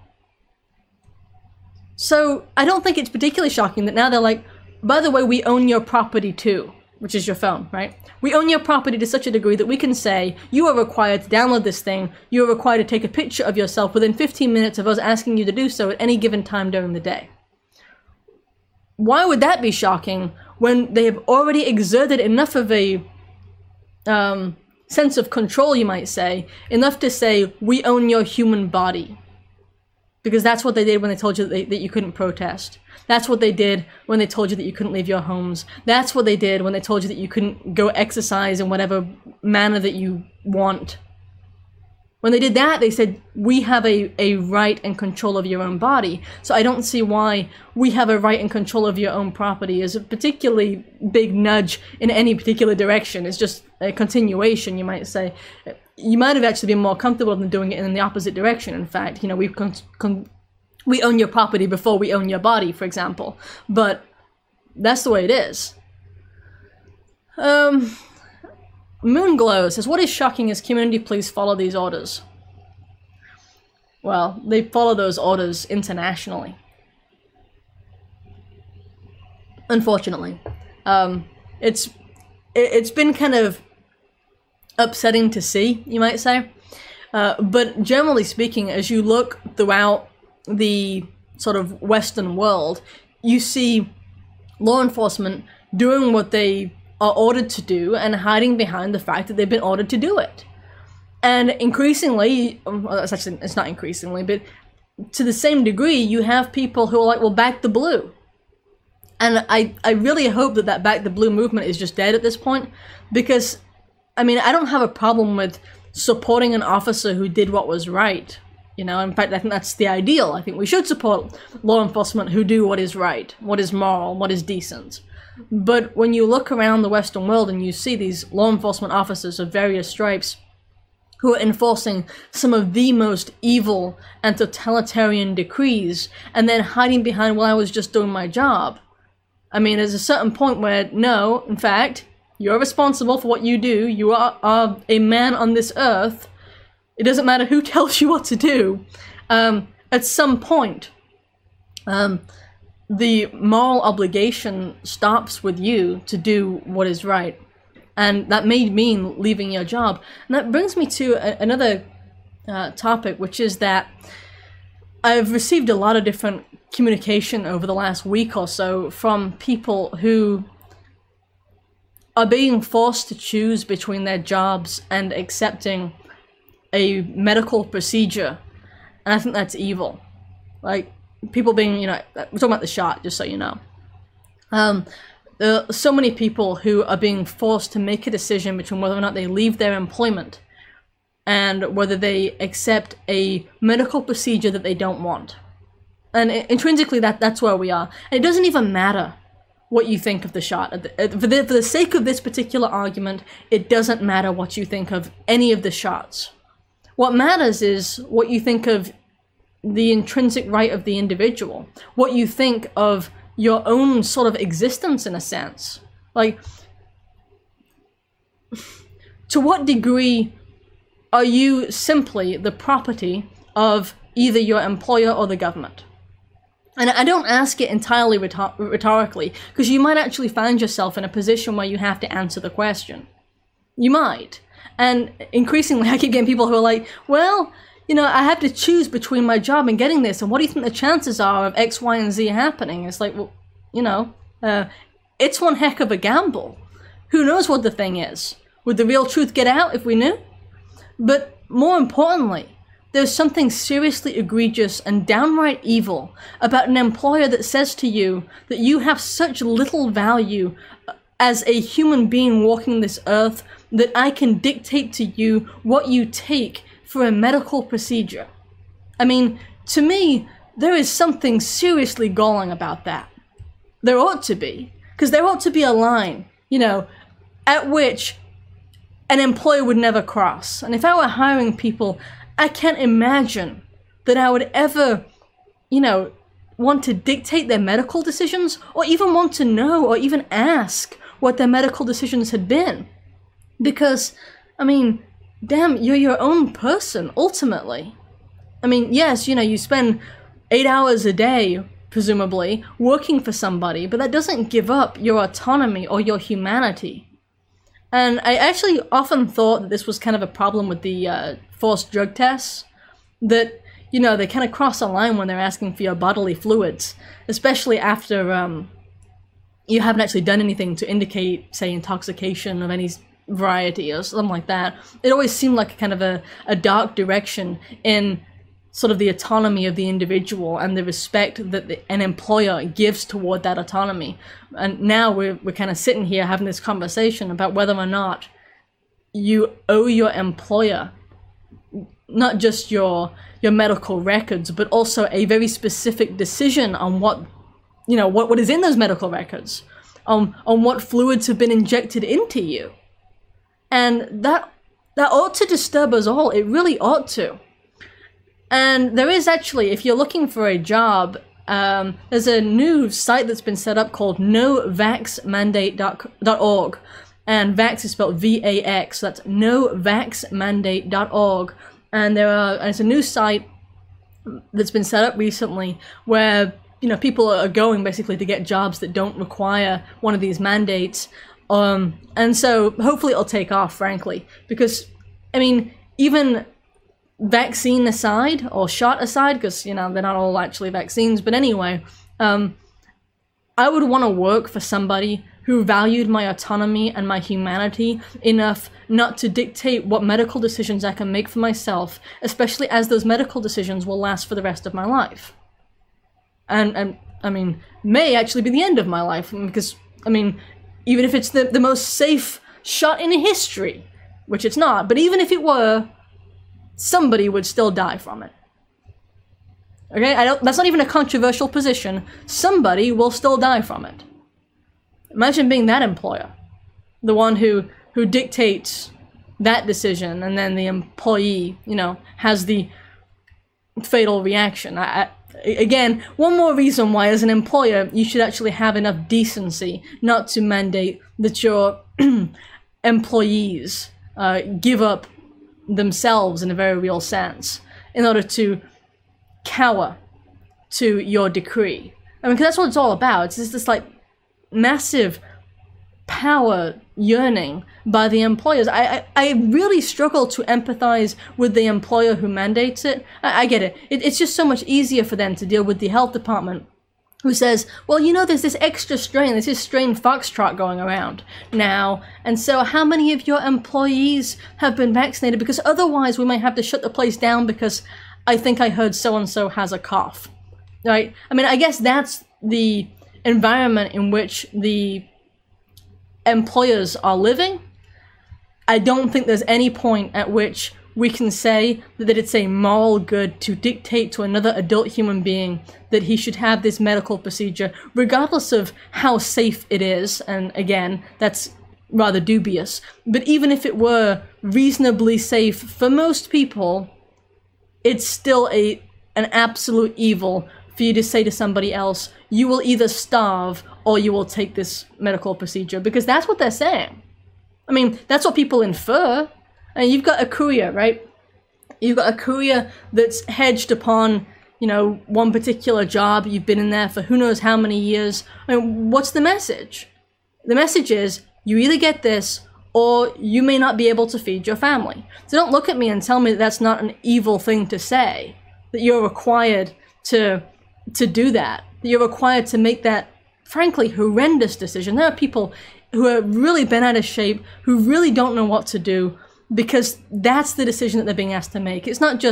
So I don't think it's particularly shocking that now they're like, by the way, we own your property too, which is your phone, right? We own your property to such a degree that we can say, you are required to download this thing, you are required to take a picture of yourself within fifteen minutes of us asking you to do so at any given time during the day. Why would that be shocking when they have already exerted enough of a um, sense of control, you might say, enough to say, we own your human body? Because that's what they did when they told you that, they, that you couldn't protest. That's what they did when they told you that you couldn't leave your homes. That's what they did when they told you that you couldn't go exercise in whatever manner that you want. When they did that, they said, we have a, a right and control of your own body. So I don't see why we have a right and control of your own property is a particularly big nudge in any particular direction. It's just a continuation, you might say. You might have actually been more comfortable than doing it in the opposite direction. In fact, you know, we've con con we own your property before we own your body, for example. But that's the way it is. Um, Moonglow says, what is shocking is community police follow these orders. Well, they follow those orders internationally. Unfortunately. Um, it's it, it's been kind of upsetting to see, you might say. Uh, but generally speaking, as you look throughout the sort of Western world, you see law enforcement doing what they are ordered to do and hiding behind the fact that they've been ordered to do it. And increasingly, well, it's actually, it's not increasingly, but to the same degree, you have people who are like, well, back the blue. And I, I really hope that that back the blue movement is just dead at this point, because I mean, I don't have a problem with supporting an officer who did what was right. You know, in fact, I think that's the ideal. I think we should support law enforcement who do what is right, what is moral, what is decent. But when you look around the Western world and you see these law enforcement officers of various stripes who are enforcing some of the most evil and totalitarian decrees and then hiding behind, well, I was just doing my job. I mean, there's a certain point where, no, in fact, you're responsible for what you do. You are, are a man on this earth. It doesn't matter who tells you what to do. Um, at some point, um, the moral obligation stops with you to do what is right. And that may mean leaving your job. And that brings me to a, another uh, topic, which is that I've received a lot of different communication over the last week or so from people who are being forced to choose between their jobs and accepting a medical procedure. And I think that's evil. Like, people being, you know, we're talking about the shot, just so you know. Um, there are so many people who are being forced to make a decision between whether or not they leave their employment and whether they accept a medical procedure that they don't want. And intrinsically, that, that's where we are. And it doesn't even matter what you think of the shot. For the, for the sake of this particular argument, it doesn't matter what you think of any of the shots. What matters is what you think of the intrinsic right of the individual, what you think of your own sort of existence in a sense. Like, to what degree are you simply the property of either your employer or the government? And I don't ask it entirely rhetor rhetorically, because you might actually find yourself in a position where you have to answer the question. You might. And increasingly, I keep getting people who are like, well, you know, I have to choose between my job and getting this, and what do you think the chances are of X, Y, and Z happening? It's like, well, you know, uh, it's one heck of a gamble. Who knows what the thing is? Would the real truth get out if we knew? But more importantly, there's something seriously egregious and downright evil about an employer that says to you that you have such little value as a human being walking this earth that I can dictate to you what you take for a medical procedure. I mean, to me, there is something seriously galling about that. There ought to be, because there ought to be a line, you know, at which an employer would never cross. And if I were hiring people, I can't imagine that I would ever, you know, want to dictate their medical decisions, or even want to know, or even ask what their medical decisions had been. Because, I mean, damn, you're your own person, ultimately. I mean, yes, you know, you spend eight hours a day, presumably, working for somebody, but that doesn't give up your autonomy or your humanity. And I actually often thought that this was kind of a problem with the uh, forced drug tests, that, you know, they kind of cross a line when they're asking for your bodily fluids, especially after um, you haven't actually done anything to indicate, say, intoxication of any variety or something like that. It always seemed like kind of a, a dark direction in sort of the autonomy of the individual and the respect that the, an employer gives toward that autonomy. And now we're, we're kind of sitting here having this conversation about whether or not you owe your employer not just your your medical records, but also a very specific decision on what, you know, what, what is in those medical records, on, on what fluids have been injected into you. And that that ought to disturb us all. It really ought to. And there is actually, if you're looking for a job, um, there's a new site that's been set up called no vax mandate dot org. And vax is spelled V A X, so that's no vax mandate dot org. And there are, and it's a new site that's been set up recently where, you know, people are going basically to get jobs that don't require one of these mandates. Um, and so hopefully it'll take off, frankly, because, I mean, even vaccine aside, or shot aside, because, you know, they're not all actually vaccines, but anyway, um, I would want to work for somebody who valued my autonomy and my humanity enough not to dictate what medical decisions I can make for myself, especially as those medical decisions will last for the rest of my life. And, and I mean, may actually be the end of my life, because, I mean, even if it's the, the most safe shot in history, which it's not, but even if it were, somebody would still die from it. Okay, I don't, that's not even a controversial position. Somebody will still die from it. Imagine being that employer, the one who, who dictates that decision, and then the employee, you know, has the fatal reaction. I, I, again, one more reason why, as an employer, you should actually have enough decency not to mandate that your employees uh, give up themselves in a very real sense in order to cower to your decree. I mean, because that's what it's all about. It's just this, like, massive power yearning by the employers. I, I, I really struggle to empathize with the employer who mandates it. I, I get it. it. It's just so much easier for them to deal with the health department who says, well, you know, there's this extra strain, there's this strain foxtrot going around now, and so how many of your employees have been vaccinated? Because otherwise we might have to shut the place down because I think I heard so-and-so has a cough, right? I mean, I guess that's the environment in which the employers are living. I don't think there's any point at which we can say that it's a moral good to dictate to another adult human being that he should have this medical procedure, regardless of how safe it is. And again, that's rather dubious. But even if it were reasonably safe for most people, it's still a an absolute evil for you to say to somebody else, you will either starve or you will take this medical procedure, because that's what they're saying. I mean, that's what people infer. And you've got a career, right? You've got a career that's hedged upon, you know, one particular job. You've been in there for who knows how many years. I mean, what's the message? The message is you either get this or you may not be able to feed your family. So don't look at me and tell me that that's not an evil thing to say, that you're required to to do that, that you're required to make that, frankly, horrendous decision. There are people who are really bent out of shape, who really don't know what to do, because that's the decision that they're being asked to make. It's not just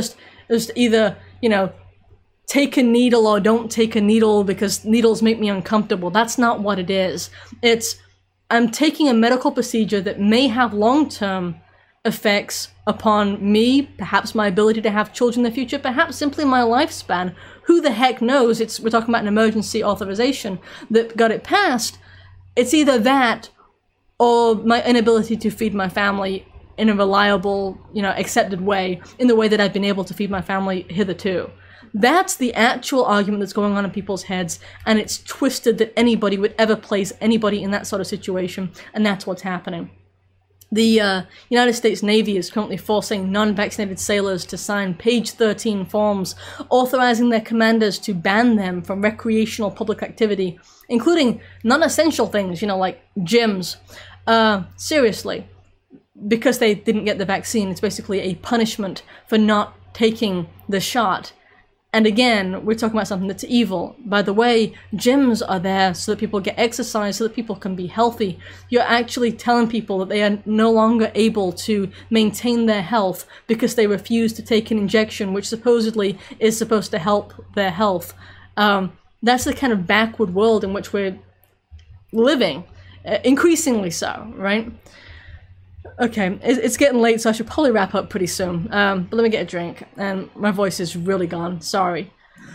Just either, you know, take a needle or don't take a needle because needles make me uncomfortable. That's not what it is. It's, I'm taking a medical procedure that may have long-term effects upon me, perhaps my ability to have children in the future, perhaps simply my lifespan. Who the heck knows? It's, we're talking about an emergency authorization that got it passed. It's either that or my inability to feed my family in a reliable, you know, accepted way, in the way that I've been able to feed my family hitherto. That's the actual argument that's going on in people's heads, and it's twisted that anybody would ever place anybody in that sort of situation, and that's what's happening. The uh, United States Navy is currently forcing non-vaccinated sailors to sign page thirteen forms authorizing their commanders to ban them from recreational public activity, including non-essential things, you know, like gyms. Uh, seriously, because they didn't get the vaccine, it's basically a punishment for not taking the shot. And again, we're talking about something that's evil. By the way, gyms are there so that people get exercise, so that people can be healthy. You're actually telling people that they are no longer able to maintain their health because they refuse to take an injection, which supposedly is supposed to help their health. Um, that's the kind of backward world in which we're living, uh, increasingly so, right? Okay, it's getting late, so I should probably wrap up pretty soon. Um, but let me get a drink, and my voice is really gone. Sorry.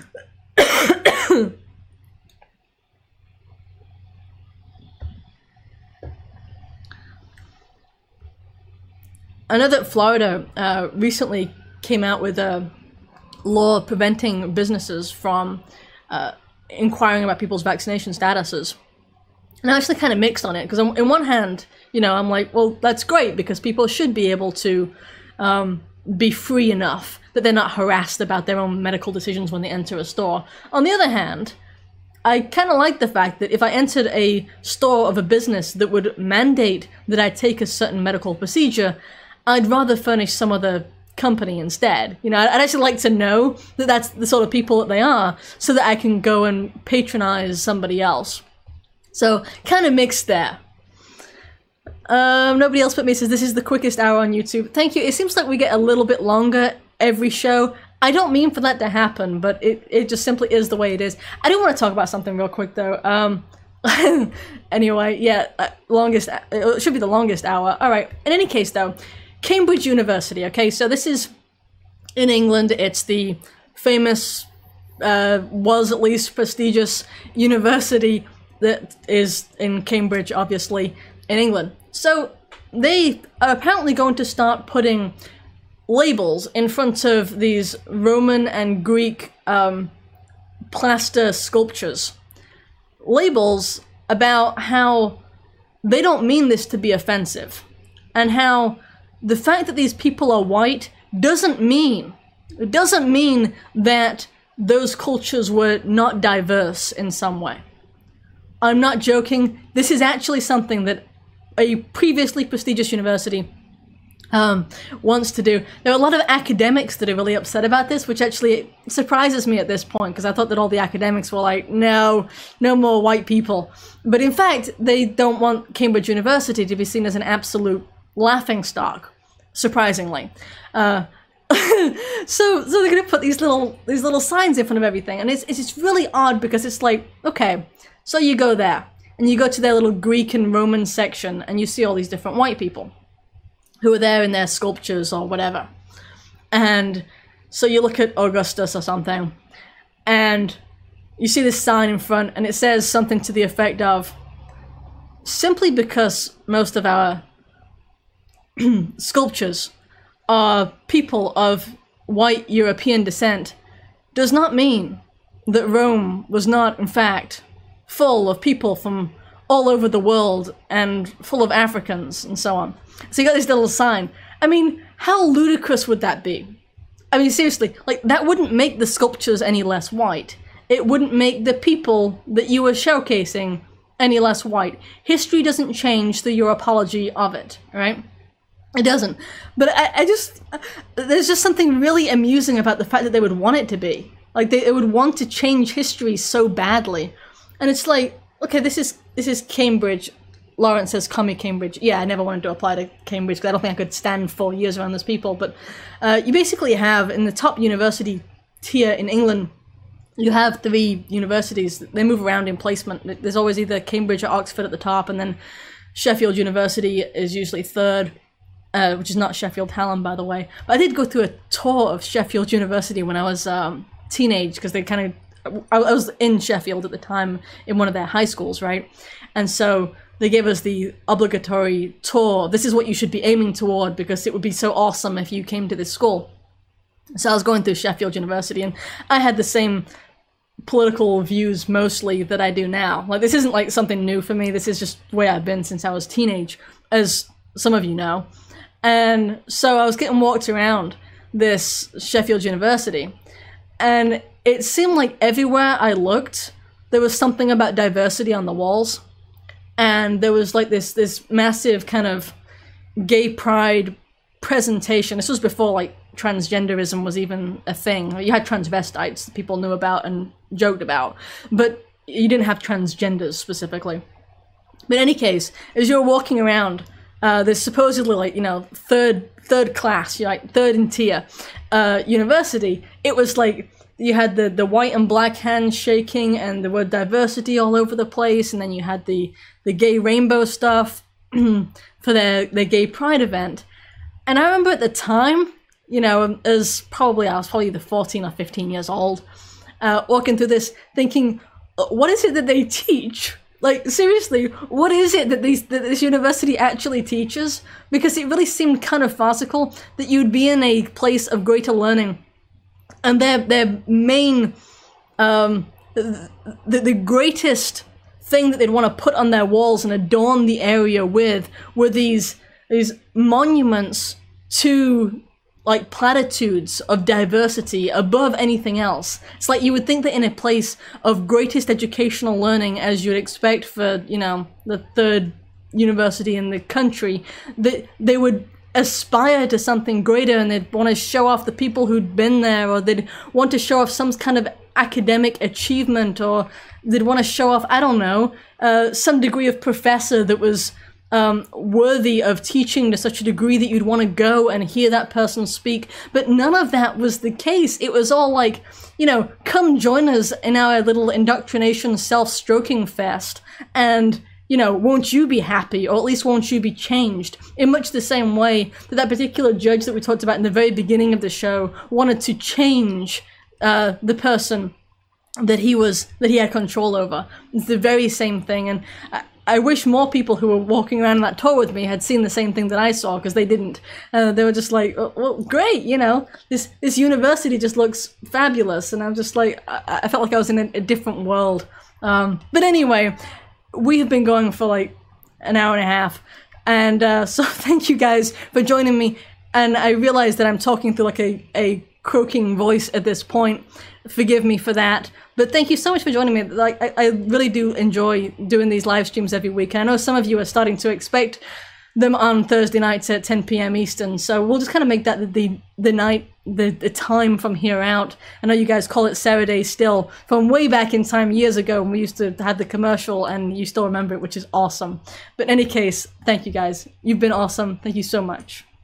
I know that Florida uh, recently came out with a law preventing businesses from uh, inquiring about people's vaccination statuses. And I'm actually kind of mixed on it, because on, on one hand, you know, I'm like, well, that's great, because people should be able to um, be free enough that they're not harassed about their own medical decisions when they enter a store. On the other hand, I kind of like the fact that if I entered a store of a business that would mandate that I take a certain medical procedure, I'd rather furnish some other company instead. You know, I'd actually like to know that that's the sort of people that they are, so that I can go and patronize somebody else. So, kind of mixed there. Um, nobody else but me says this is the quickest hour on YouTube. Thank you. It seems like we get a little bit longer every show. I don't mean for that to happen, but it, it just simply is the way it is. I do want to talk about something real quick, though. Um, anyway, yeah, uh, longest. It should be the longest hour. All right. In any case, though, Cambridge University. Okay, so this is in England. It's the famous, uh, was at least prestigious university that is in Cambridge, obviously, in England. So they are apparently going to start putting labels in front of these Roman and Greek um, plaster sculptures. Labels about how they don't mean this to be offensive, and how the fact that these people are white doesn't mean, it doesn't mean that those cultures were not diverse in some way. I'm not joking. This is actually something that a previously prestigious university um, wants to do. There are a lot of academics that are really upset about this, which actually surprises me at this point, because I thought that all the academics were like, no, no more white people. But in fact, they don't want Cambridge University to be seen as an absolute laughingstock, surprisingly. Uh, so, so they're going to put these little these little signs in front of everything, and it's it's just really odd, because it's like, okay, so you go there, and you go to their little Greek and Roman section, and you see all these different white people who are there in their sculptures or whatever. And so you look at Augustus or something, and you see this sign in front, and it says something to the effect of, simply because most of our sculptures are people of white European descent does not mean that Rome was not, in fact, full of people from all over the world and full of Africans and so on. So you got this little sign. I mean, how ludicrous would that be? I mean, seriously, like, that wouldn't make the sculptures any less white. It wouldn't make the people that you were showcasing any less white. History doesn't change the Europology of it, right? It doesn't. But I, I just, there's just something really amusing about the fact that they would want it to be. Like, they, they would want to change history so badly. And it's like, okay, this is this is Cambridge. Lawrence says, "Call me Cambridge." Yeah, I never wanted to apply to Cambridge because I don't think I could stand four years around those people. But uh, you basically have, in the top university tier in England, you have three universities. They move around in placement. There's always either Cambridge or Oxford at the top, and then Sheffield University is usually third, uh, which is not Sheffield Hallam, by the way. But I did go through a tour of Sheffield University when I was um, teenage, because they kind of, I was in Sheffield at the time in one of their high schools, right? And so they gave us the obligatory tour. This is what you should be aiming toward, because it would be so awesome if you came to this school. So I was going through Sheffield University, and I had the same political views mostly that I do now. Like, this isn't like something new for me. This is just the way I've been since I was teenage, as some of you know. And so I was getting walked around this Sheffield University, and it seemed like everywhere I looked, there was something about diversity on the walls. And there was like this this massive kind of gay pride presentation. This was before like transgenderism was even a thing. You had transvestites that people knew about and joked about, but you didn't have transgenders specifically. But in any case, as you're walking around uh, this supposedly like, you know, third third class, you're like third in tier uh, university, it was like you had the, the white and black hands shaking, and there were diversity all over the place, and then you had the, the gay rainbow stuff for their, their gay pride event. And I remember at the time, you know, as probably, I was probably either fourteen or fifteen years old, uh, walking through this thinking, what is it that they teach? Like, seriously, what is it that, these, that this university actually teaches? Because it really seemed kind of farcical that you'd be in a place of greater learning, and their their main, um, the, the greatest thing that they'd want to put on their walls and adorn the area with were these these monuments to like platitudes of diversity above anything else. It's like you would think that in a place of greatest educational learning, as you'd expect for, you know, the third university in the country, that they would aspire to something greater, and they'd want to show off the people who'd been there, or they'd want to show off some kind of academic achievement, or they'd want to show off, I don't know, uh, some degree of professor that was um, worthy of teaching to such a degree that you'd want to go and hear that person speak. But none of that was the case. It was all like, you know, come join us in our little indoctrination self-stroking fest, and you know, won't you be happy, or at least won't you be changed? In much the same way that that particular judge that we talked about in the very beginning of the show wanted to change uh, the person that he was, that he had control over. It's the very same thing, and I, I wish more people who were walking around on that tour with me had seen the same thing that I saw, because they didn't. Uh, they were just like, oh, well, great, you know, this this university just looks fabulous, and I'm just like, I, I felt like I was in a, a different world. Um, but anyway, we have been going for like an hour and a half, and uh, so thank you guys for joining me. And I realize that I'm talking through like a, a croaking voice at this point. Forgive me for that. But thank you so much for joining me. Like, I, I really do enjoy doing these live streams every week. And I know some of you are starting to expect them on Thursday nights at ten p.m. Eastern. So we'll just kind of make that the the, the night, the, the time from here out. I know you guys call it Saturday still, from way back in time years ago when we used to have the commercial, and you still remember it, which is awesome. But in any case, thank you guys. You've been awesome. Thank you so much.